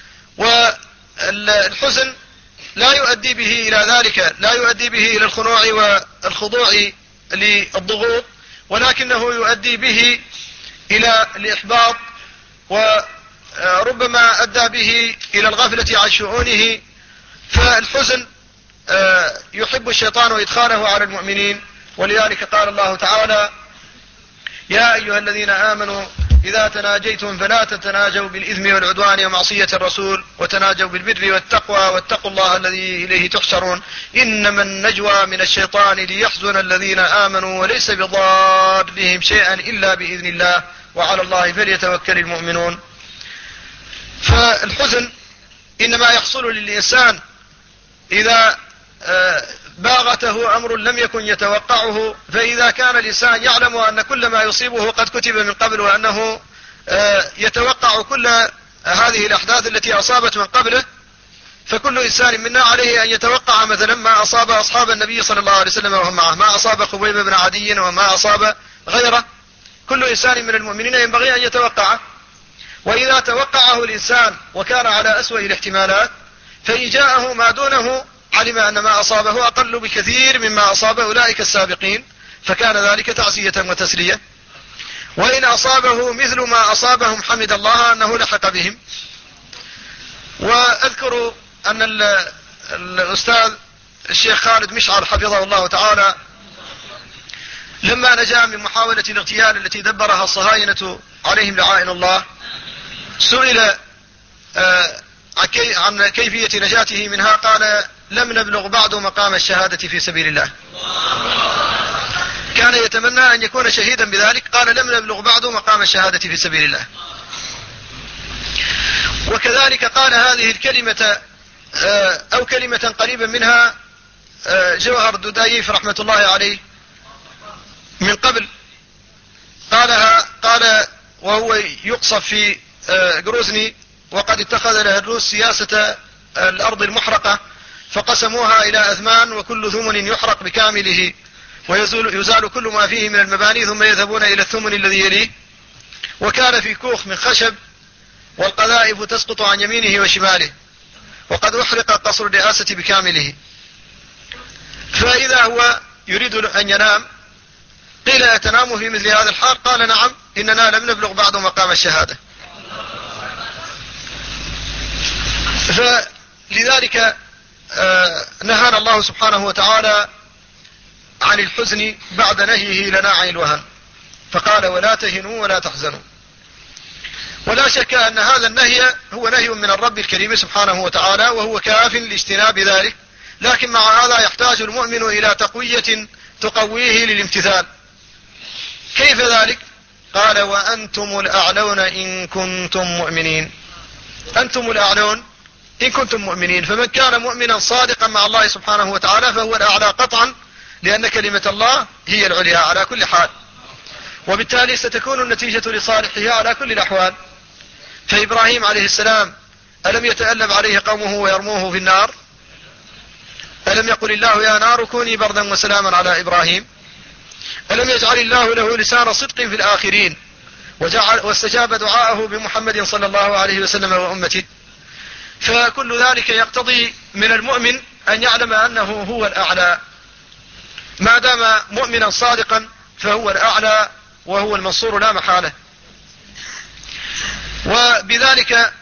والحزن لا يؤدي به إلى ذلك، لا يؤدي به إلى الخنوع والخضوع للضغوط، ولكنه يؤدي به إلى الإحباط، وربما أدى به إلى الغفلة عن شؤونه. فالحزن يحب الشيطان إدخاله على المؤمنين، ولذلك قال الله تعالى: يا أيها الذين آمنوا إذا تناجيتم فلا تتناجوا بالإثم والعدوان ومعصية الرسول وتناجوا بالبر والتقوى واتقوا الله الذي إليه تحشرون، إنما النجوى من الشيطان ليحزن الذين آمنوا وليس بضارهم شيئا إلا بإذن الله وعلى الله فليتوكل المؤمنون. فالحزن إنما يحصل للإنسان إذا باغته أمر لم يكن يتوقعه، فإذا كان الإنسان يعلم أن كل ما يصيبه قد كتب من قبل، وأنه يتوقع كل هذه الأحداث التي أصابت من قبله، فكل إنسان منا عليه أن يتوقع مثلا ما أصاب أصحاب النبي صلى الله عليه وسلم وهم معه، ما أصاب خبيب بن عدي وما أصاب غيره. كل إنسان من المؤمنين ينبغي أن يتوقعه، وإذا توقعه الإنسان وكان على أسوأ الاحتمالات، فإن جاءه ما دونه علم أن ما أصابه أقل بكثير مما أصاب أولئك السابقين، فكان ذلك تعزية وتسلية. وإن أصابه مثل ما أصابهم حمد الله أنه لحق بهم. وأذكر أن الأستاذ الشيخ خالد مشعل حفظه الله تعالى لما نجا من محاولة الاغتيال التي دبرها الصهاينة عليهم لعائن الله، سئل عن كيفية نجاته منها، قال: لم نبلغ بعد مقام الشهادة في سبيل الله. كان يتمنى أن يكون شهيدا بذلك، قال: لم نبلغ بعد مقام الشهادة في سبيل الله. وكذلك قال هذه الكلمة أو كلمة قريبا منها جوهر الدودايف رحمة الله عليه من قبل، قالها، قال وهو يقصف في جروزني، وقد اتخذ له الروس سياسة الأرض المحرقة، فقسموها إلى أثمان وكل ثمن يحرق بكامله، ويزال كل ما فيه من المباني ثم يذهبون إلى الثمن الذي يليه. وكان في كوخ من خشب والقذائف تسقط عن يمينه وشماله، وقد أحرق قصر الرئاسة بكامله. فإذا هو يريد أن ينام قيل أتنام في مثل هذا الحال؟ قال نعم، إننا لم نبلغ بعد مقام الشهادة. فلذلك نهانا الله سبحانه وتعالى عن الحزن بعد نهيه لنا عن الوهن، فقال ولا تهنوا ولا تحزنوا. ولا شك أن هذا النهي هو نهي من الرب الكريم سبحانه وتعالى، وهو كاف لاجتناب ذلك، لكن مع هذا يحتاج المؤمن إلى تقوية تقويه للامتثال. كيف ذلك؟ قال وأنتم الأعلون إن كنتم مؤمنين. أنتم الأعلون إن كنتم مؤمنين، فمن كان مؤمنا صادقا مع الله سبحانه وتعالى فهو الأعلى قطعا، لأن كلمة الله هي العليا على كل حال، وبالتالي ستكون النتيجة لصالحه على كل الأحوال. فإبراهيم عليه السلام ألم يتألم عليه قومه ويرموه في النار؟ ألم يقل الله يا نار كوني بردا وسلاما على إبراهيم؟ ألم يجعل الله له لسان صدق في الآخرين واستجاب دعاءه بمحمد صلى الله عليه وسلم وأمته؟ فكل ذلك يقتضي من المؤمن أن يعلم أنه هو الأعلى، ما دام مؤمنا صادقا فهو الأعلى وهو المنصور لا محالة. وبذلك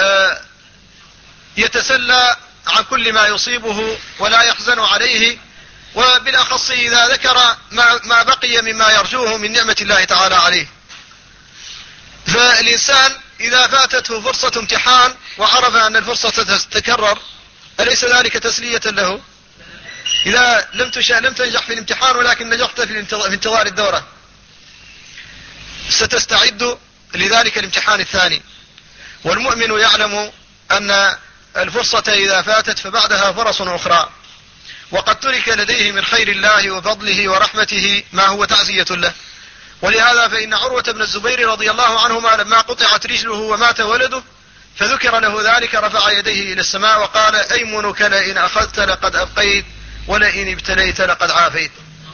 يتسلى عن كل ما يصيبه ولا يحزن عليه، وبالأخص إذا ذكر ما بقي مما يرجوه من نعمة الله تعالى عليه. فالإنسان إذا فاتته فرصة امتحان وعرف أن الفرصة تتكرر أليس ذلك تسلية له؟ إذا لم تنجح في الامتحان ولكن نجحت في انتظار الدورة ستستعد لذلك الامتحان الثاني. والمؤمن يعلم أن الفرصة إذا فاتت فبعدها فرص أخرى، وقد ترك لديه من خير الله وفضله ورحمته ما هو تعزية له. ولهذا فإن عروة بن الزبير رضي الله عنهما لما قطعت رجله ومات ولده فذكر له ذلك رفع يديه إلى السماء وقال أيمنك لئن أخذت لقد أبقيت ولئن ابتليت لقد عافيت.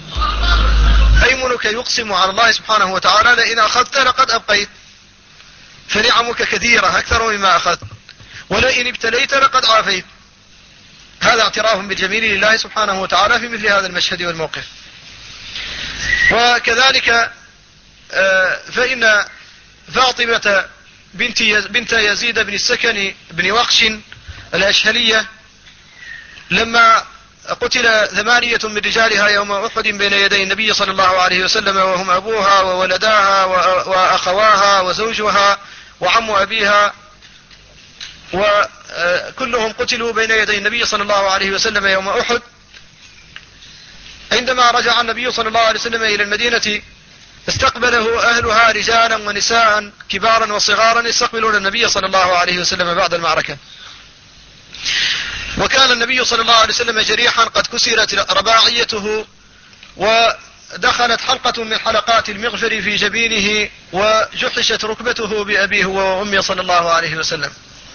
أيمنك يقسم على الله سبحانه وتعالى لئن أخذت لقد أبقيت، فنعمك كثيرة أكثر مما أخذت، ولئن ابتليت لقد عافيت. هذا اعتراف بالجميل لله سبحانه وتعالى في مثل هذا المشهد والموقف. وكذلك فإن فاطمة بنت يزيد بن السكن بن وقش الأشهلية لما قتل 8 من رجالها يوم أحد بين يدي النبي صلى الله عليه وسلم، وهم أبوها وولداها وأخواها وزوجها وعم أبيها، وكلهم قتلوا بين يدي النبي صلى الله عليه وسلم يوم أحد. عندما رجع النبي صلى الله عليه وسلم إلى المدينة استقبله أهلها رجالا ونساء كبارا وصغارا يستقبلون النبي صلى الله عليه وسلم بعد المعركة. وكان النبي صلى الله عليه وسلم جريحا قد كسرت رباعيته ودخلت حلقة من حلقات المغفر في جبينه وجحشت ركبته بأبيه وأمه صلى الله عليه وسلم.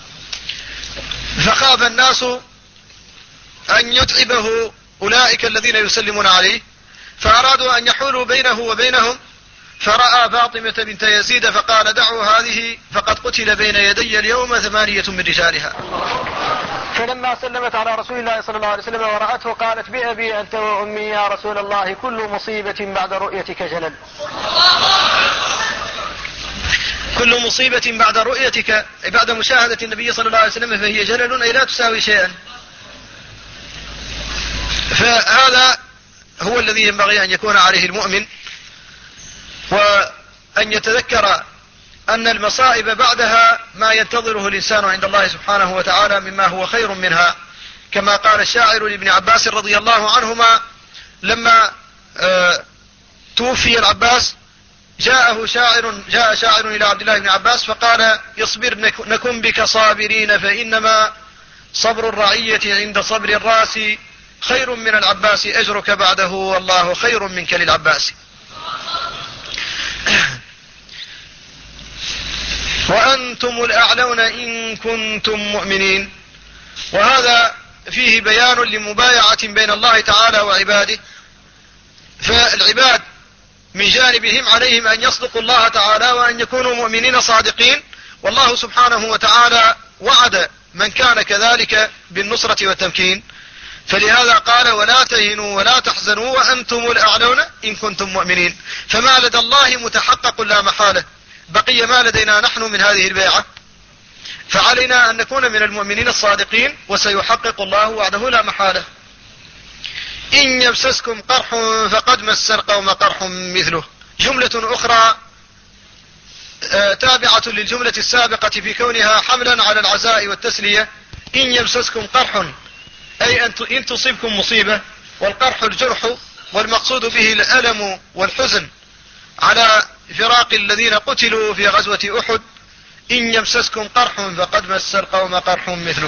فخاف الناس أن يتعبه أولئك الذين يسلمون عليه، فأرادوا أن يحولوا بينه وبينهم، فرأى فاطمة بنت يزيد فقال دعوا هذه فقد قتل بين يدي اليوم 8 من رجالها. فلما سلمت على رسول الله صلى الله عليه وسلم ورأته قالت بأبي أنت وأمي يا رسول الله كل مصيبة بعد رؤيتك جلل. كل مصيبة بعد رؤيتك بعد مشاهدة النبي صلى الله عليه وسلم فهي جلل أي لا تساوي شيئا. فهذا هو الذي ينبغي أن يكون عليه المؤمن، وأن يتذكر أن المصائب بعدها ما ينتظره الإنسان عند الله سبحانه وتعالى مما هو خير منها، كما قال الشاعر لابن عباس رضي الله عنهما لما توفي العباس جاء شاعر إلى عبد الله بن عباس فقال اصبر نكن بك صابرين فإنما صبر الرعية عند صبر الراس خير من العباس أجرك بعده والله خير منك للعباس. وأنتم الأعلون إن كنتم مؤمنين. وهذا فيه بيان لمبايعة بين الله تعالى وعباده، فالعباد من جانبهم عليهم أن يصدقوا الله تعالى وأن يكونوا مؤمنين صادقين، والله سبحانه وتعالى وعد من كان كذلك بالنصرة والتمكين. فلهذا قال ولا تهنوا ولا تحزنوا وأنتم الأعلون إن كنتم مؤمنين. فما لدى الله متحقق لا محالة، بقي ما لدينا نحن من هذه البيعة، فعلينا أن نكون من المؤمنين الصادقين وسيحقق الله وعده لا محالة. إن يمسسكم قرح فقد مس القوم قرح مثله. جملة أخرى تابعة للجملة السابقة في كونها حملا على العزاء والتسلية. إن يمسسكم قرح أي إن تصيبكم مصيبة، والقرح الجرح، والمقصود به الألم والحزن على فراق الذين قتلوا في غزوة أحد. إن يمسسكم قرح فقد مس القوم قرح مثله.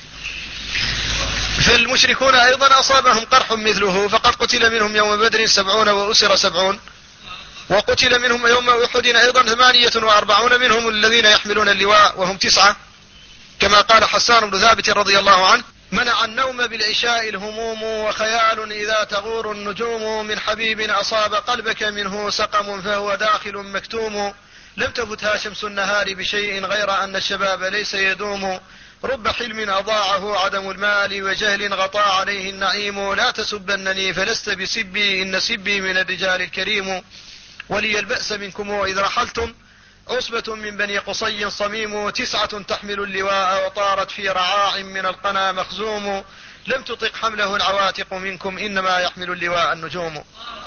فالمشركون أيضا أصابهم قرح مثله، فقد قتل منهم يوم بدر 70 وأسر 70، وقتل منهم يوم أحد أيضا 48 منهم الذين يحملون اللواء وهم 9، كما قال حسان بن ثابت رضي الله عنه: منع النوم بالعشاء الهموم، وخيال إذا تغور النجوم، من حبيب أصاب قلبك منه سقم فهو داخل مكتوم، لم تفتها شمس النهار بشيء غير أن الشباب ليس يدوم، رب حلم أضاعه عدم المال وجهل غطى عليه النعيم، لا تسبنني فلست بسبي إن سبي من الرجال الكريم، ولي البأس منكم إذ رحلتم عصبة من بني قصي صميم، 9 تحمل اللواء وطارت في رعاع من القنا مخزوم، لم تطق حمله العواتق منكم إنما يحمل اللواء النجوم.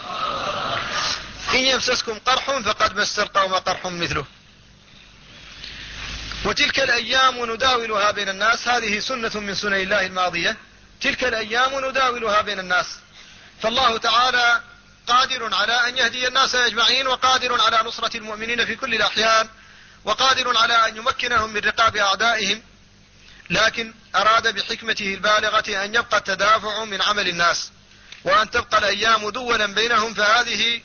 إن يمسسكم قرح فقد مس القوم قرح مثله. وتلك الأيام نداولها بين الناس، هذه سنة من سنن الله الماضية، تلك الأيام نداولها بين الناس. فالله تعالى قادر على أن يهدي الناس أجمعين، وقادر على نصرة المؤمنين في كل الأحيان، وقادر على أن يمكنهم من رقاب أعدائهم، لكن أراد بحكمته البالغة أن يبقى التدافع من عمل الناس، وأن تبقى الأيام دولا بينهم. فهذه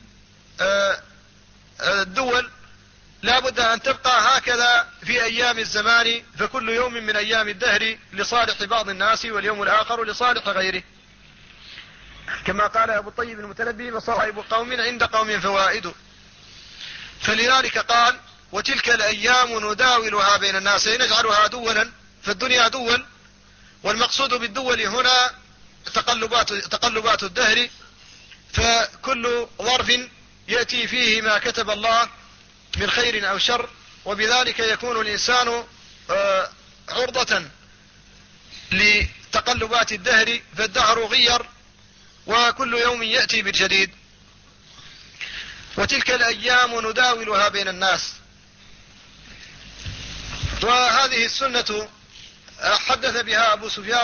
الدول لا بد أن تبقى هكذا في أيام الزمان، فكل يوم من أيام الدهر لصالح بعض الناس، واليوم الآخر لصالح غيره، كما قال أبو الطيب المتنبي: مصائب قوم عند قوم فوائد. فلذلك قال: وتلك الأيام نداولها بين الناس، نجعلها دولا، فالدنيا دول، والمقصود بالدول هنا تقلبات الدهر، فكل ظرف يأتي فيه ما كتب الله من خير أو شر، وبذلك يكون الإنسان عرضة لتقلبات الدهر، فالدهر غير وكل يوم يأتي بالجديد. وتلك الأيام نداولها بين الناس. وهذه السنة حدث بها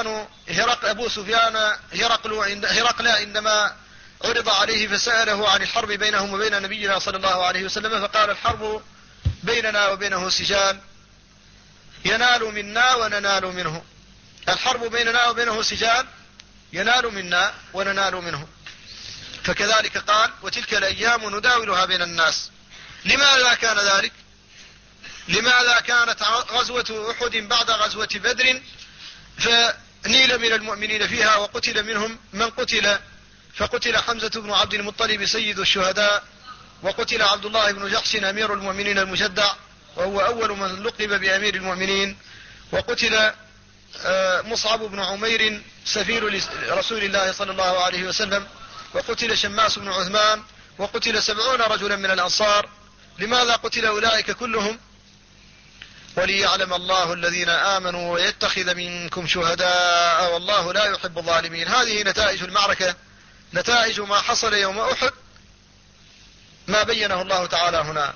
هرقل عندما عرض عليه فسأله عن الحرب بينهم وبين نبينا صلى الله عليه وسلم، فقال: الحرب بيننا وبينه سجال ينال منا وننال منه. الحرب بيننا وبينه سجال ينال منا وننال منه. فكذلك قال: وتلك الأيام نداولها بين الناس. لماذا كان ذلك؟ لماذا كانت غزوة أحد بعد غزوة بدر فنيل من المؤمنين فيها وقتل منهم من قتل؟ فقتل حمزة بن عبد المطلب سيد الشهداء، وقتل عبد الله بن جحش أمير المؤمنين المجدع وهو أول من لقب بأمير المؤمنين، وقتل مصعب بن عمير سفير رسول الله صلى الله عليه وسلم، وقتل شماس بن عثمان، وقتل 70 رجلا من الأنصار. لماذا قتل أولئك كلهم؟ وليعلم الله الذين آمنوا ويتخذ منكم شهداء والله لا يحب الظالمين. هذه نتائج المعركة، نتائج ما حصل يوم أحد، ما بينه الله تعالى هنا.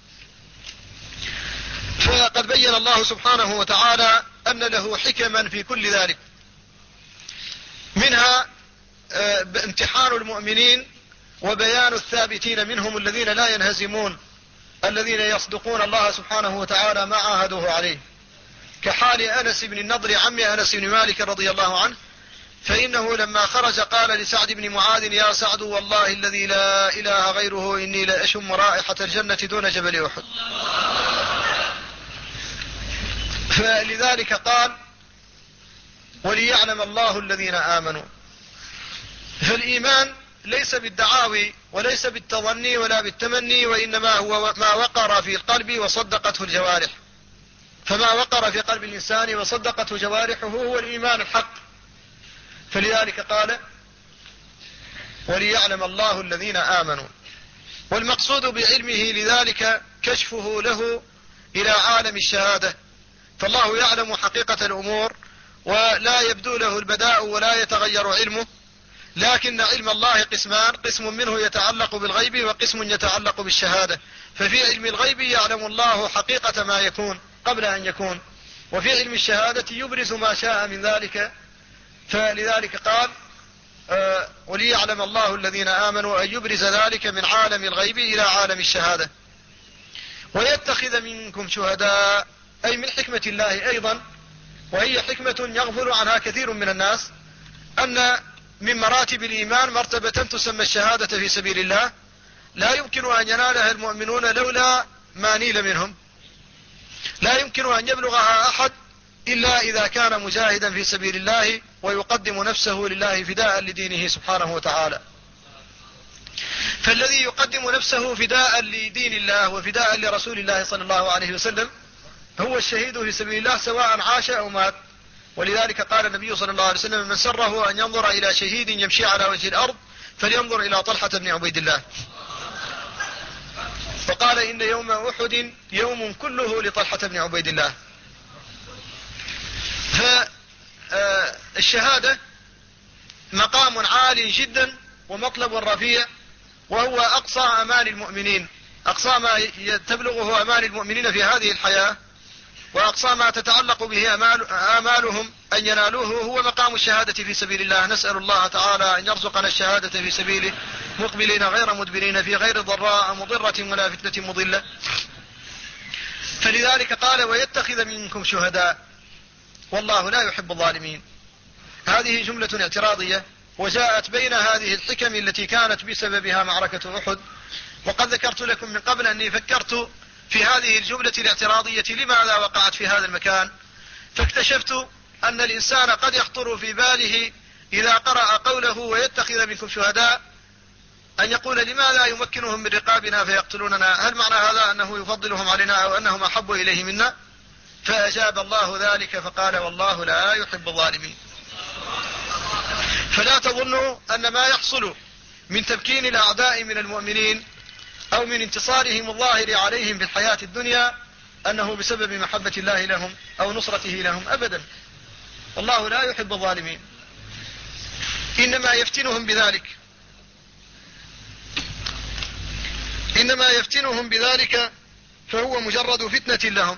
فقد بين الله سبحانه وتعالى أن له حكما في كل ذلك، منها امتحان المؤمنين وبيان الثابتين منهم الذين لا ينهزمون، الذين يصدقون الله سبحانه وتعالى ما عاهدوه عليه، كحال أنس بن النضر عم أنس بن مالك رضي الله عنه، فإنه لما خرج قال لسعد بن معاذ: يا سعد والله الذي لا إله غيره إني لأشم رائحة الجنة دون جبل أحد. فلذلك قال: وليعلم الله الذين آمنوا. فالإيمان ليس بالدعاوي وليس بالتظني ولا بالتمني، وإنما هو ما وقر في القلب وصدقته الجوارح. فما وقر في قلب الإنسان وصدقته جوارحه هو الإيمان الحق. فلذلك قال وليعلم الله الذين آمنوا. والمقصود بعلمه لذلك كشفه له إلى عالم الشهادة، فالله يعلم حقيقة الأمور ولا يبدو له البداء ولا يتغير علمه. لكن علم الله قسمان، قسم منه يتعلق بالغيب وقسم يتعلق بالشهادة. ففي علم الغيب يعلم الله حقيقة ما يكون قبل أن يكون، وفي علم الشهادة يبرز ما شاء من ذلك. فلذلك قال وليعلم الله الذين آمنوا، أن يبرز ذلك من عالم الغيب إلى عالم الشهادة. ويتخذ منكم شهداء، أي من حكمة الله أيضا، وهي حكمة يغفل عنها كثير من الناس، أن من مراتب الإيمان مرتبة تسمى الشهادة في سبيل الله، لا يمكن أن ينالها المؤمنون لولا ما نيل منهم. لا يمكن أن يبلغها أحد إلا إذا كان مجاهدا في سبيل الله ويقدم نفسه لله فداء لدينه سبحانه وتعالى. فالذي يقدم نفسه فداء لدين الله وفداء لرسول الله صلى الله عليه وسلم هو الشهيد في سبيل الله سواء عاش أو مات. ولذلك قال النبي صلى الله عليه وسلم من سره أن ينظر إلى شهيد يمشي على وجه الأرض فلينظر إلى طلحة بن عبيد الله. فقال إن يوم أحد يوم كله لطلحة بن عبيد الله. فالشهادة مقام عالي جدا ومطلب رفيع، وهو أقصى أمان المؤمنين، أقصى ما تبلغه أمان المؤمنين في هذه الحياة، وأقصى ما تتعلق به آمالهم أن ينالوه هو مقام الشهادة في سبيل الله. نسأل الله تعالى أن يرزقنا الشهادة في سبيله مقبلين غير مدبرين في غير ضراء مضرة ولا فتنة مضلة. فلذلك قال ويتخذ منكم شهداء والله لا يحب الظالمين. هذه جملة اعتراضية، وجاءت بين هذه الحكم التي كانت بسببها معركة أحد. وقد ذكرت لكم من قبل أني فكرت في هذه الجملة الاعتراضية لماذا وقعت في هذا المكان، فاكتشفت أن الإنسان قد يخطر في باله إذا قرأ قوله ويتخذ منكم شهداء أن يقول لماذا يمكنهم من رقابنا فيقتلوننا، هل معنى هذا أنه يفضلهم علينا أو أنهم أحب إليه منا؟ فأجاب الله ذلك فقال والله لا يحب الظالمين. فلا تظنوا أن ما يحصل من تمكين الأعداء من المؤمنين أو من انتصارهم الظاهر عليهم في الحياة الدنيا أنه بسبب محبة الله لهم أو نصرته لهم، أبدا. والله لا يحب الظالمين، إنما يفتنهم بذلك فهو مجرد فتنة لهم.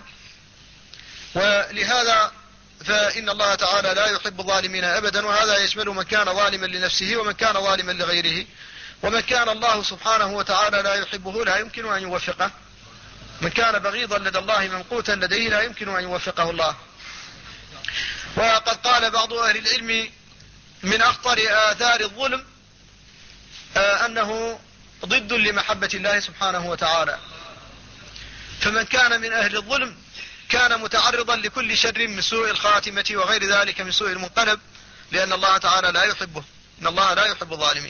ولهذا فإن الله تعالى لا يحب الظالمين أبدا، وهذا يشمل من كان ظالما لنفسه ومن كان ظالما لغيره. ومن كان الله سبحانه وتعالى لا يحبه لا يمكن أن يوفقه، من كان بغيضا لدى الله ممقوتا لديه لا يمكن أن يوفقه الله. وقد قال بعض أهل العلم من أخطر آثار الظلم أنه ضد لمحبة الله سبحانه وتعالى. فمن كان من أهل الظلم كان متعرضا لكل شر من سوء الخاتمة وغير ذلك من سوء المنقلب، لأن الله تعالى لا يحبه، إن الله لا يحب الظالمين.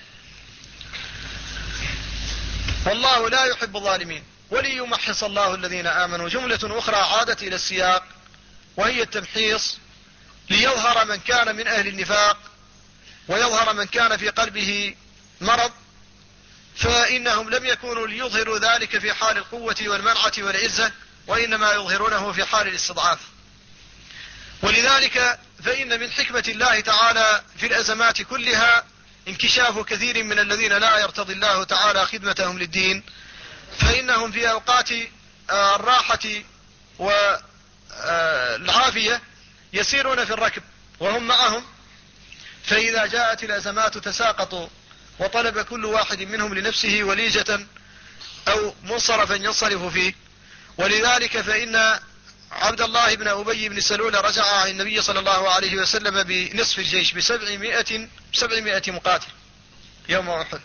والله لا يحب الظالمين. وليمحص الله الذين آمنوا جملة أخرى عادت إلى السياق، وهي التمحيص، ليظهر من كان من أهل النفاق ويظهر من كان في قلبه مرض، فإنهم لم يكونوا ليظهروا ذلك في حال القوة والمنعة والعزة، وإنما يظهرونه في حال الاستضعاف. ولذلك فإن من حكمة الله تعالى في الأزمات كلها انكشاف كثير من الذين لا يرتضي الله تعالى خدمتهم للدين، فإنهم في أوقات الراحة والعافية يسيرون في الركب وهم معهم، فإذا جاءت الأزمات تساقطوا وطلب كل واحد منهم لنفسه وليجة أو منصرفا ينصرف فيه. ولذلك فإن عبد الله بن أبي بن سلول رجع عن النبي صلى الله عليه وسلم بنصف الجيش ب700 مقاتل يوم أحد،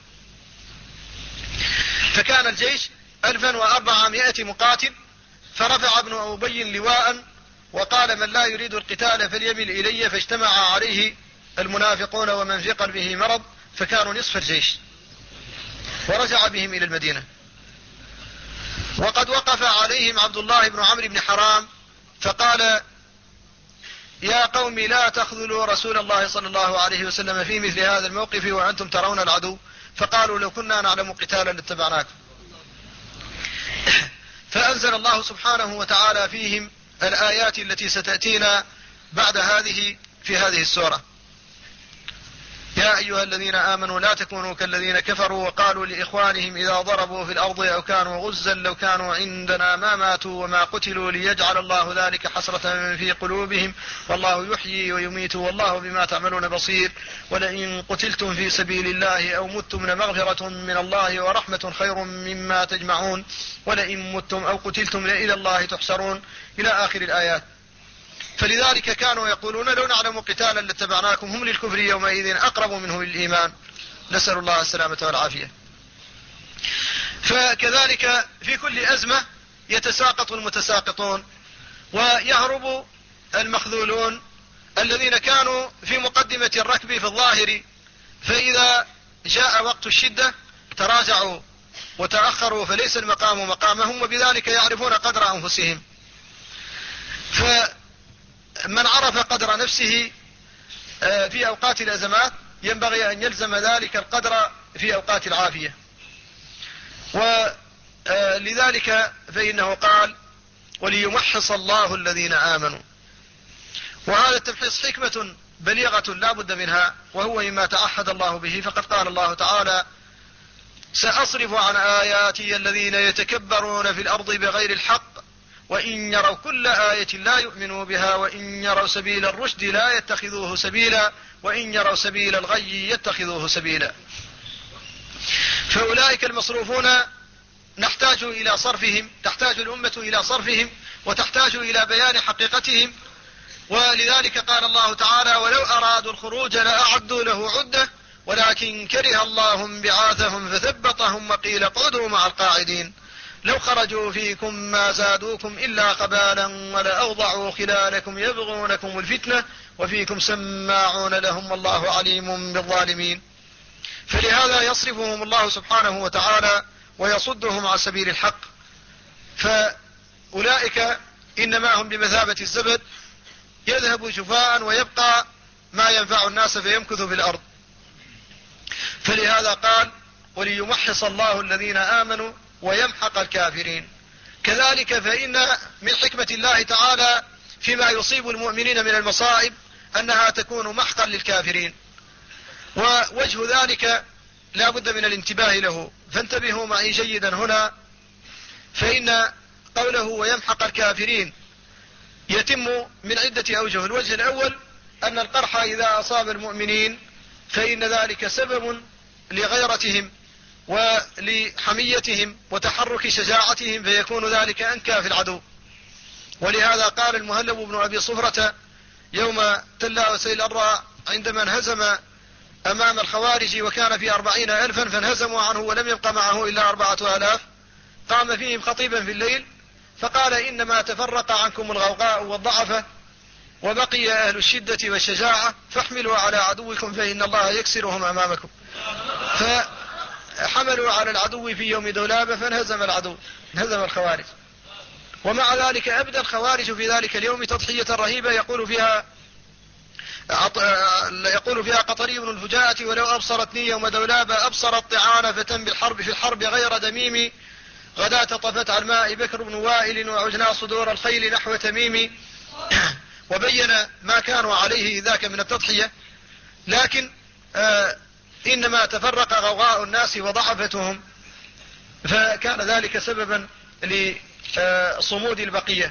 فكان الجيش 1400 مقاتل. فرفع ابن أبي لواء وقال من لا يريد القتال فليمل إلي، فاجتمع عليه المنافقون ومن في قلبه مرض فكانوا نصف الجيش، ورجع بهم إلى المدينة. وقد وقف عليهم عبد الله بن عمرو بن حرام فقال: يا قوم لا تخذلوا رسول الله صلى الله عليه وسلم في مثل هذا الموقف وأنتم ترون العدو. فقالوا: لو كنا نعلم قتالا لاتبعناكم. فأنزل الله سبحانه وتعالى فيهم الآيات التي ستأتينا بعد هذه في هذه السورة: يا أيها الذين آمنوا لا تكونوا كالذين كفروا وقالوا لإخوانهم إذا ضربوا في الأرض أو كانوا غزا لو كانوا عندنا ما ماتوا وما قتلوا ليجعل الله ذلك حسرة في قلوبهم والله يحيي ويميت والله بما تعملون بصير ولئن قتلتم في سبيل الله أو متم لمغفرة من الله ورحمة خير مما تجمعون ولئن متم أو قتلتم لإلى الله تحشرون إلى آخر الآيات. فلذلك كانوا يقولون: لو نعلم قتالا لاتبعناكم. هم للكفر يومئذ أقرب منه للإيمان، نسأل الله السلامة والعافية. فكذلك في كل أزمة يتساقط المتساقطون ويهرب المخذولون الذين كانوا في مقدمة الركب في الظاهر، فإذا جاء وقت الشدة تراجعوا وتأخروا فليس المقام مقامهم، وبذلك يعرفون قدر أنفسهم. فمن عرف قدر نفسه في أوقات الأزمات ينبغي أن يلزم ذلك القدر في أوقات العافية. ولذلك فإنه قال: وليمحص الله الذين آمنوا. وهذا التمحيص حكمة بليغة لا بد منها، وهو مما تعهد الله به. فقد قال الله تعالى: سأصرف عن آياتي الذين يتكبرون في الأرض بغير الحق وإن يروا كل آية لا يؤمنوا بها وإن يروا سبيل الرشد لا يتخذوه سبيلا وإن يروا سبيل الغي يتخذوه سبيلا. فأولئك المصروفون نحتاج إلى صرفهم، تحتاج الأمة إلى صرفهم وتحتاج إلى بيان حقيقتهم. ولذلك قال الله تعالى: ولو أرادوا الخروج لأعدوا له عدة ولكن كره الله بعاثهم فثبطهم وقيل اقعدوا مع القاعدين لو خرجوا فيكم ما زادوكم إلا خبالا ولأوضعوا خلالكم يبغونكم الفتنة وفيكم سماعون لهم والله عليم بالظالمين. فلهذا يصرفهم الله سبحانه وتعالى ويصدهم عن سبيل الحق. فأولئك إنما هم بمثابة الزبد يذهب شفاء ويبقى ما ينفع الناس فيمكث في الأرض. فلهذا قال: وليمحص الله الذين آمنوا ويمحق الكافرين. كذلك فإن من حكمة الله تعالى فيما يصيب المؤمنين من المصائب أنها تكون محقا للكافرين، ووجه ذلك لا بد من الانتباه له. فانتبهوا معي جيدا هنا، فإن قوله ويمحق الكافرين يتم من عدة أوجه. الوجه الأول أن القرح إذا أصاب المؤمنين فإن ذلك سبب لغيرتهم ولحميتهم وتحرك شجاعتهم فيكون ذلك أنكى في العدو. ولهذا قال المهلب بن أبي صفرة يوم تلا وسيل الراء عندما انهزم أمام الخوارج وكان في 40,000 فانهزموا عنه ولم يبق معه إلا 4,000، قام فيهم خطيبا في الليل فقال: إنما تفرق عنكم الغوغاء والضعف وبقي أهل الشدة والشجاعة فاحملوا على عدوكم فإن الله يكسرهم أمامكم. فحملوا على العدو في يوم دولابة فانهزم العدو، انهزم الخوارج. ومع ذلك أبدى الخوارج في ذلك اليوم تضحية رهيبة يقول فيها قطري بن الفجاءة: ولو أبصرتني يوم دولابة أبصرت طعان فتن بالحرب في الحرب غير دميم غدا طفت على الماء بكر بن وائل وعجنا صدور الخيل نحو تميم. وبين ما كانوا عليه ذاك من التضحية، لكن إنما تفرق غوغاء الناس وضعفتهم فكان ذلك سببا لصمود البقية.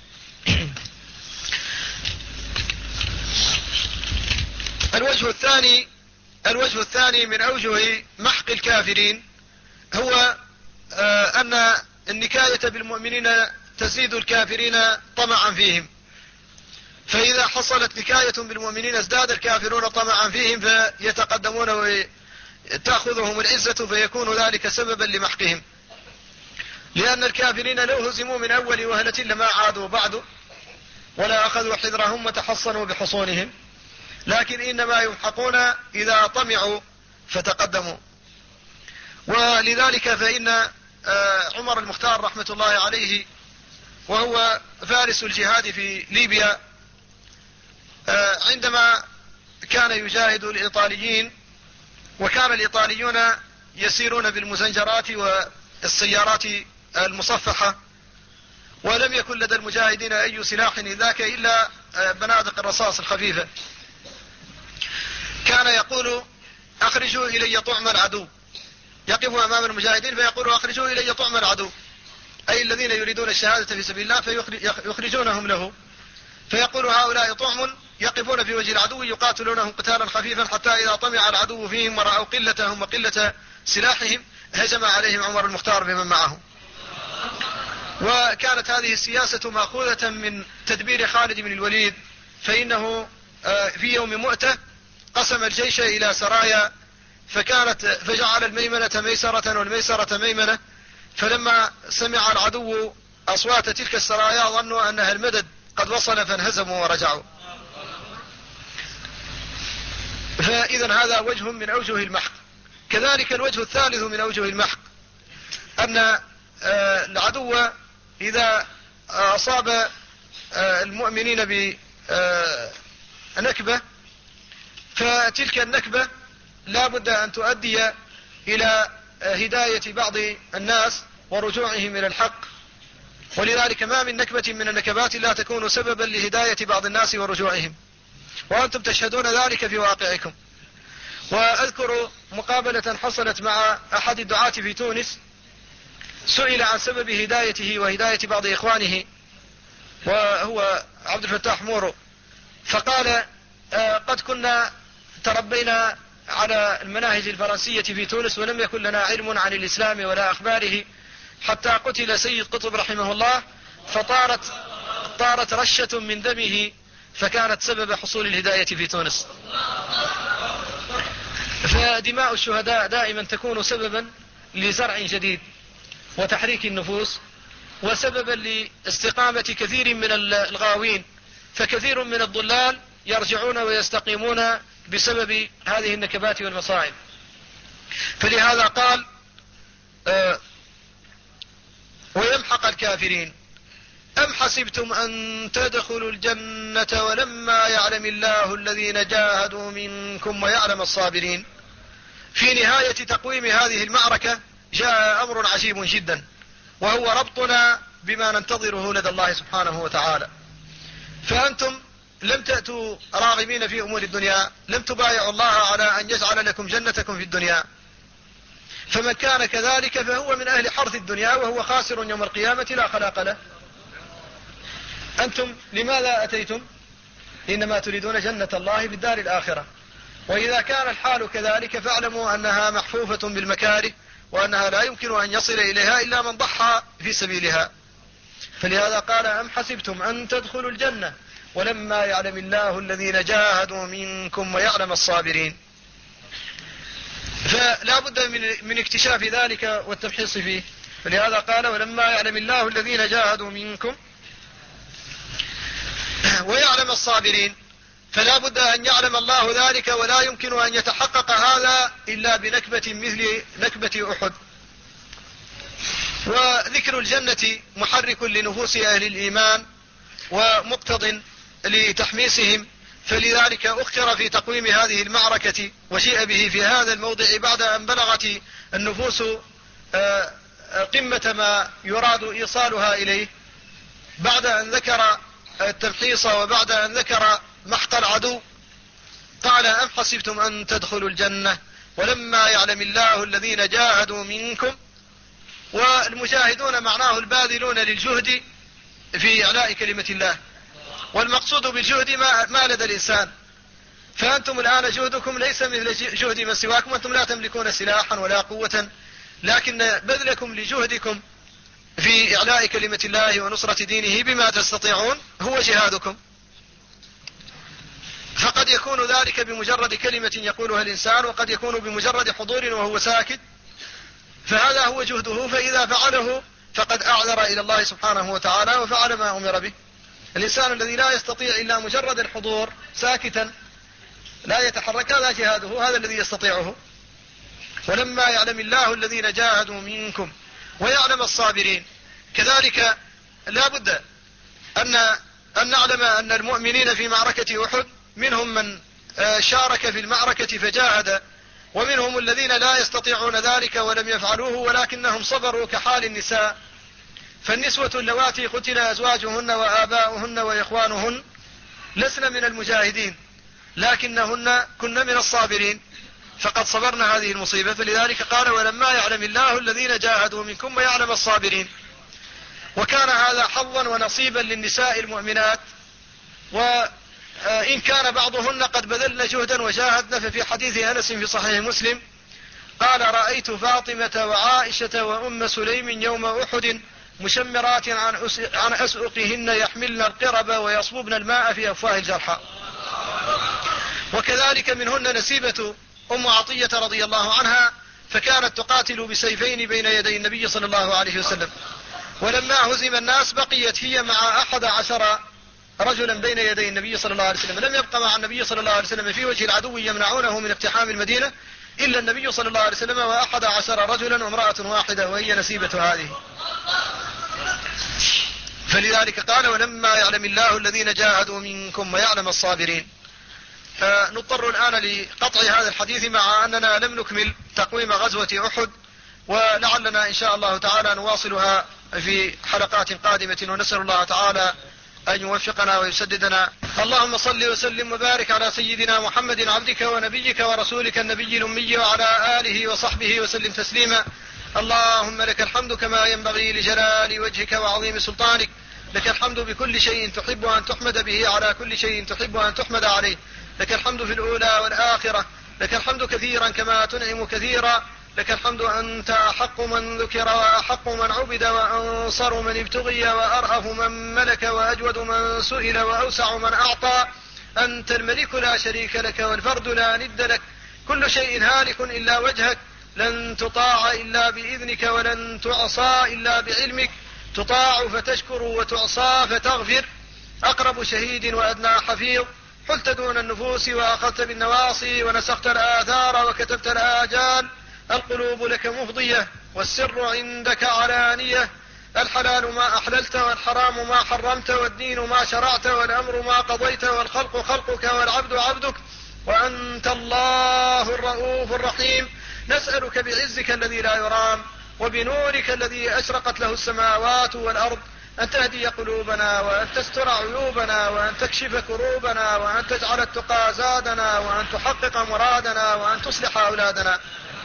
الوجه الثاني من أوجه محق الكافرين هو أن النكاية بالمؤمنين تزيد الكافرين طمعا فيهم، فإذا حصلت نكاية بالمؤمنين ازداد الكافرون طمعا فيهم فيتقدمون وتأخذهم العزة فيكون ذلك سببا لمحقهم. لأن الكافرين لو هزموا من أول وهلة لما عادوا بعد ولا أخذوا حذرهم وتحصنوا بحصونهم، لكن إنما يمحقون إذا طمعوا فتقدموا. ولذلك فإن عمر المختار رحمة الله عليه وهو فارس الجهاد في ليبيا، عندما كان يجاهد الإيطاليين، وكان الإيطاليون يسيرون بالمزنجرات والسيارات المصفحة، ولم يكن لدى المجاهدين أي سلاح ذاك إلا بنادق الرصاص الخفيفة، كان يقول أخرجوا إلي طعم العدو، يقف أمام المجاهدين فيقول أخرجوا إلي طعم العدو، أي الذين يريدون الشهادة في سبيل الله فيخرجونهم له، فيقول هؤلاء طعم يقفون في وجه العدو يقاتلونهم قتالا خفيفا، حتى إذا طمع العدو فيهم ورأوا قلتهم وقلة سلاحهم هجم عليهم عمر المختار بمن معه. وكانت هذه السياسة مأخوذة من تدبير خالد بن الوليد، فإنه في يوم مؤتة قسم الجيش إلى سرايا، فجعل الميمنة ميسرة والميسرة ميمنة، فلما سمع العدو أصوات تلك السرايا ظنوا أنها المدد قد وصل فانهزموا ورجعوا. فإذا هذا وجه من أوجه المحق. كذلك الوجه الثالث من أوجه المحق أن العدو إذا أصاب المؤمنين بنكبة، فتلك النكبة لا بد أن تؤدي إلى هداية بعض الناس ورجوعهم إلى الحق، ولذلك ما من نكبة من النكبات لا تكون سببا لهداية بعض الناس ورجوعهم، وأنتم تشهدون ذلك في واقعكم. وأذكر مقابلة حصلت مع أحد الدعاة في تونس، سئل عن سبب هدايته وهداية بعض إخوانه وهو عبد الفتاح مورو، فقال قد كنا تربينا على المناهج الفرنسية في تونس ولم يكن لنا علم عن الإسلام ولا أخباره، حتى قتل سيد قطب رحمه الله فطارت رشة من دمه فكانت سبب حصول الهداية في تونس. فدماء الشهداء دائما تكون سببا لزرع جديد وتحريك النفوس، وسببا لاستقامة كثير من الغاوين، فكثير من الضلال يرجعون ويستقيمون بسبب هذه النكبات والمصائب. فلهذا قال ويمحق الكافرين. أم حسبتم أن تدخلوا الجنة ولما يعلم الله الذين جاهدوا منكم ويعلم الصابرين. في نهاية تقويم هذه المعركة جاء أمر عجيب جدا، وهو ربطنا بما ننتظره لدى الله سبحانه وتعالى. فأنتم لم تأتوا راغبين في أمور الدنيا، لم تبايعوا الله على أن يجعل لكم جنتكم في الدنيا، فمن كان كذلك فهو من أهل حرث الدنيا وهو خاسر يوم القيامة لا خلاق له. أنتم لماذا أتيتم؟ إنما تريدون جنة الله بالدار الآخرة، وإذا كان الحال كذلك فاعلموا أنها محفوفة بالمكاره، وأنها لا يمكن أن يصل إليها إلا من ضحى في سبيلها. فلهذا قال أم حسبتم أن تدخلوا الجنة ولما يعلم الله الذين جاهدوا منكم ويعلم الصابرين. فلا بد من اكتشاف ذلك والتمحيص فيه. فلهذا قال ولما يعلم الله الذين جاهدوا منكم ويعلم الصابرين. فلا بد أن يعلم الله ذلك، ولا يمكن أن يتحقق هذا إلا بنكبة مثل نكبة أحد. وذكر الجنة محرك لنفوس أهل الإيمان ومقتض لتحميسهم، فلذلك أخر في تقويم هذه المعركة وجيء به في هذا الموضع بعد أن بلغت النفوس قمة ما يراد إيصالها إليه، بعد أن ذكر التمحيص وبعد أن ذكر محق العدو. قال أم حسبتم أن تدخلوا الجنة ولما يعلم الله الذين جاهدوا منكم. والمجاهدون معناه الباذلون للجهد في إعلاء كلمة الله، والمقصود بالجهد ما لدى الإنسان. فأنتم الآن جهدكم ليس مثل جهد من سواكم، أنتم لا تملكون سلاحا ولا قوة، لكن بذلكم لجهدكم في إعلاء كلمة الله ونصرة دينه بما تستطيعون هو جهادكم. فقد يكون ذلك بمجرد كلمة يقولها الإنسان، وقد يكون بمجرد حضور وهو ساكت، فهذا هو جهده. فإذا فعله فقد أعذر إلى الله سبحانه وتعالى وفعل ما أمر به. الإنسان الذي لا يستطيع إلا مجرد الحضور ساكتا لا يتحرك، هذا جهاده، هذا الذي يستطيعه. ولما يعلم الله الذين جاهدوا منكم ويعلم الصابرين. كذلك لا بد أن نعلم أن المؤمنين في معركة أحد منهم من شارك في المعركة فجاهد، ومنهم الذين لا يستطيعون ذلك ولم يفعلوه ولكنهم صبروا كحال النساء. فالنسوة اللواتي قتل أزواجهن وآباؤهن وإخوانهن لسن من المجاهدين لكنهن كن من الصابرين، فقد صبرنا هذه المصيبة. فلذلك قال ولما يعلم الله الذين جاهدوا منكم ويعلم الصابرين. وكان هذا حظا ونصيبا للنساء المؤمنات، وإن كان بعضهن قد بذلن جهدا وجاهدن. ففي حديث أنس في صحيح مسلم قال رأيت فاطمة وعائشة وأم سليم يوم أحد مشمرات عن أسؤقهن يحملن القرب ويصببن الماء في أفواه الجرحى. وكذلك منهن نسيبة أم عطية رضي الله عنها، فكانت تقاتل بسيفين بين يدي النبي صلى الله عليه وسلم. ولما هزم الناس بقيت هي مع 11 رجلا بين يدي النبي صلى الله عليه وسلم. لم يبق مع النبي صلى الله عليه وسلم في وجه العدو يمنعونه من اقتحام المدينة إلا النبي صلى الله عليه وسلم و11 رجلا وامرأة واحدة وهي نسيبة هذه. فلذلك قال ولما يعلم الله الذين جاهدوا منكم ويعلم الصابرين. نضطر الآن لقطع هذا الحديث مع أننا لم نكمل تقويم غزوة أحد، ولعلنا إن شاء الله تعالى نواصلها في حلقات قادمة، ونسأل الله تعالى أن يوفقنا ويسددنا. اللهم صل وسلم وبارك على سيدنا محمد عبدك ونبيك ورسولك النبي الأمي وعلى آله وصحبه وسلم تسليما. اللهم لك الحمد كما ينبغي لجلال وجهك وعظيم سلطانك. لك الحمد بكل شيء تحب أن تحمد به على كل شيء تحب أن تحمد عليه. لك الحمد في الأولى والآخرة. لك الحمد كثيرا كما تنعم كثيرا. لك الحمد أنت أحق من ذكر وأحق من عبد وأنصر من ابتغي وأرأف من ملك وأجود من سئل وأوسع من أعطى. أنت الملك لا شريك لك والفرد لا ند لك. كل شيء هالك إلا وجهك. لن تطاع إلا بإذنك ولن تعصى إلا بعلمك. تطاع فتشكر وتعصى فتغفر. أقرب شهيد وأدنى حفيظ. حلت دون النفوس وأخذت بالنواصي ونسخت الآثار وكتبت الآجال. القلوب لك مفضية والسر عندك علانية. الحلال ما أحللت والحرام ما حرمت والدين ما شرعت والأمر ما قضيت والخلق خلقك والعبد عبدك وأنت الله الرؤوف الرحيم. نسألك بعزك الذي لا يرام وبنورك الذي أشرقت له السماوات والأرض أن تهدي قلوبنا وأن تستر عيوبنا وأن تكشف كروبنا وأن تجعل التقى زادنا وأن تحقق مرادنا وأن تصلح أولادنا.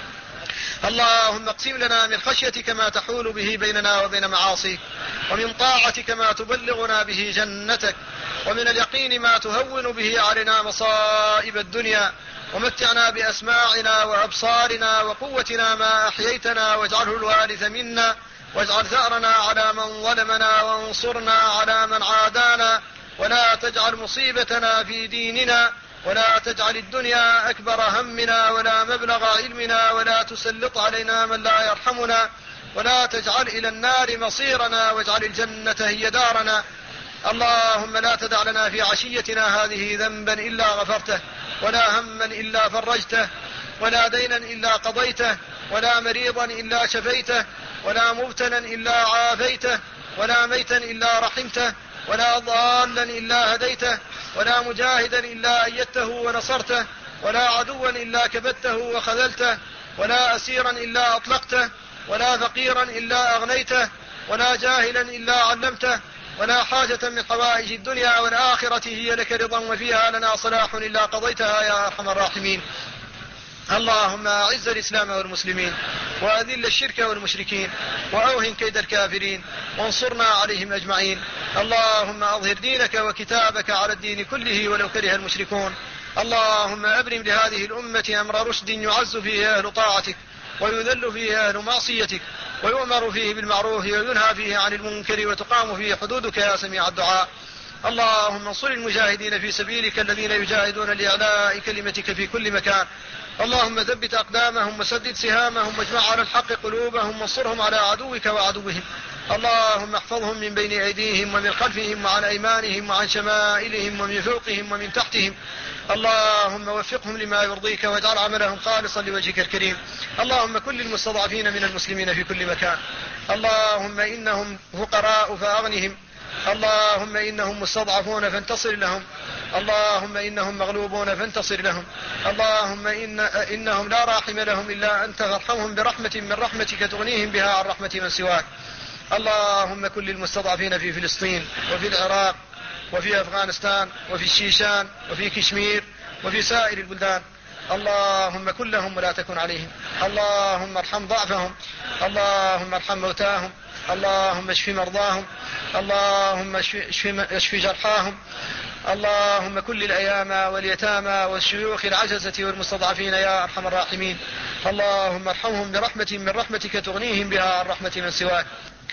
اللهم اقسم لنا من خشيتك ما تحول به بيننا وبين معاصيك، ومن طاعتك ما تبلغنا به جنتك، ومن اليقين ما تهون به علينا مصائب الدنيا. ومتعنا بأسماعنا وأبصارنا وقوتنا ما أحييتنا واجعله الوارث منا، واجعل ثأرنا على من ظلمنا وانصرنا على من عادانا، ولا تجعل مصيبتنا في ديننا، ولا تجعل الدنيا أكبر همنا ولا مبلغ علمنا، ولا تسلط علينا من لا يرحمنا، ولا تجعل إلى النار مصيرنا، واجعل الجنة هي دارنا. اللهم لا تدع لنا في عشيتنا هذه ذنبا إلا غفرته، ولا هما إلا فرجته، ولا دينا إلا قضيته، ولا مريضا إلا شفيته، ولا مبتلا إلا عافيته، ولا ميتا إلا رحمته، ولا ضالا إلا هديته، ولا مجاهدا إلا أيدته ونصرته، ولا عدوا إلا كبدته وخذلته، ولا أسيرا إلا أطلقته، ولا فقيرا إلا أغنيته، ولا جاهلا إلا علمته، ولا حاجة من حوائج الدنيا والآخرة هي لك رضا وفيها لنا صلاح إلا قضيتها يا أرحم الراحمين. اللهم أعز الإسلام والمسلمين، وأذل الشرك والمشركين، وأوهن كيد الكافرين، وانصرنا عليهم أجمعين. اللهم أظهر دينك وكتابك على الدين كله ولو كره المشركون. اللهم أبرم لهذه الأمة أمر رشد يعز فيه أهل طاعتك، ويذل فيه أهل معصيتك، ويؤمر فيه بالمعروف وينهى فيه عن المنكر، وتقام فيه حدودك يا سميع الدعاء. اللهم انصر المجاهدين في سبيلك الذين يجاهدون لإعلاء كلمتك في كل مكان. اللهم ثبت أقدامهم وسدد سهامهم واجمع على الحق قلوبهم وانصرهم على عدوك وعدوهم. اللهم احفظهم من بين أيديهم ومن خلفهم وعن أيمانهم وعن شمائلهم ومن فوقهم ومن تحتهم. اللهم وفقهم لما يرضيك واجعل عملهم خالصا لوجهك الكريم. اللهم كن للمستضعفين من المسلمين في كل مكان. اللهم إنهم فقراء فأغنهم. اللهم إنهم مستضعفون فانتصر لهم. اللهم إنهم مغلوبون فانتصر لهم. اللهم إنهم لا راحم لهم إلا أنت فارحمهم برحمة من رحمتك تغنيهم بها عن رحمة من سواك. اللهم كن للمستضعفين في فلسطين وفي العراق وفي أفغانستان وفي الشيشان وفي كشمير وفي سائر البلدان. اللهم كن لهم ولا تكن عليهم. اللهم ارحم ضعفهم. اللهم ارحم موتاهم. اللهم اشف مرضاهم. اللهم اشف جرحاهم. اللهم كن للأيام واليتامى والشيوخ العجزة والمستضعفين يا أرحم الراحمين. اللهم ارحمهم برحمة من رحمتك تغنيهم بها عن رحمة من سواك.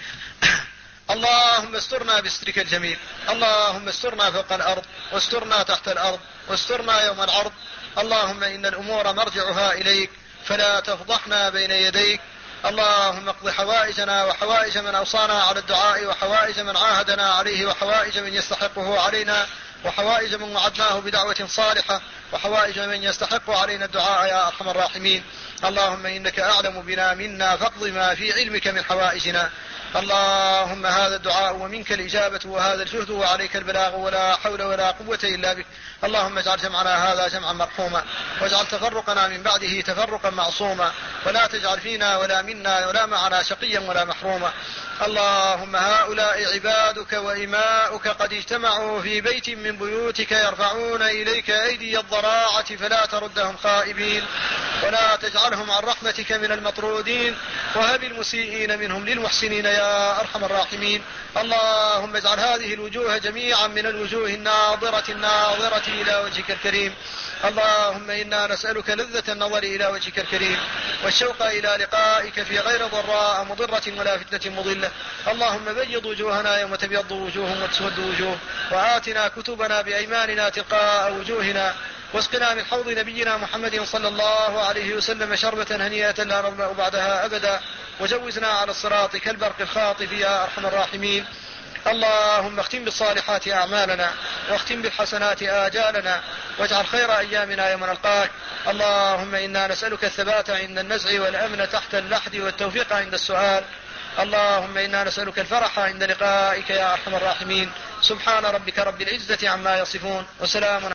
اللهم استرنا بسترك الجميل. اللهم استرنا فوق الأرض واسترنا تحت الأرض واسترنا يوم العرض. اللهم إن الأمور مرجعها إليك فلا تفضحنا بين يديك. اللهم اقض حوائجنا وحوائج من أوصانا على الدعاء وحوائج من عاهدنا عليه وحوائج من يستحقه علينا وحوائج من وعدناه بدعوة صالحة وحوائج من يستحق علينا الدعاء يا أرحم الراحمين. اللهم إنك أعلم بنا منا فاقض ما في علمك من حوائجنا. اللهم هذا الدعاء ومنك الإجابة وهذا الجهد وعليك البلاغ ولا حول ولا قوة إلا بك. اللهم اجعل جمعنا هذا جمعا مرحوما واجعل تفرقنا من بعده تفرقا معصوما ولا تجعل فينا ولا منا ولا معنا شقيا ولا محروما. اللهم هؤلاء عبادك وإماؤك قد اجتمعوا في بيت من بيوتك يرفعون إليك أيدي الضراعة فلا تردهم خائبين ولا تجعلهم عن رحمتك من المطرودين وهب المسيئين منهم للمحسنين يا أرحم الراحمين. اللهم اجعل هذه الوجوه جميعا من الوجوه الناظرة إلى وجهك الكريم. اللهم إنا نسألك لذة النظر إلى وجهك الكريم والشوق إلى لقائك في غير ضراء مضرة ولا فتنة مضلة. اللهم بيض وجوهنا يوم تبيض وجوه وتسود وجوه وآتنا كتبنا بأيماننا تلقاء وجوهنا واسقنا من حوض نبينا محمد صلى الله عليه وسلم شربة هنيئة لا نظمأ بعدها أبدا وجوزنا على الصراط كالبرق الخاطف يا أرحم الراحمين. اللهم اختم بالصالحات أعمالنا واختم بالحسنات آجالنا واجعل خير أيامنا يوم نلقاك. اللهم إنا نسألك الثبات عند النزع والأمن تحت اللحد والتوفيق عند السؤال. اللهم إنا نسألك الفرح عند لقائك يا أرحم الراحمين. سبحان ربك رب العزة عما يصفون وسلام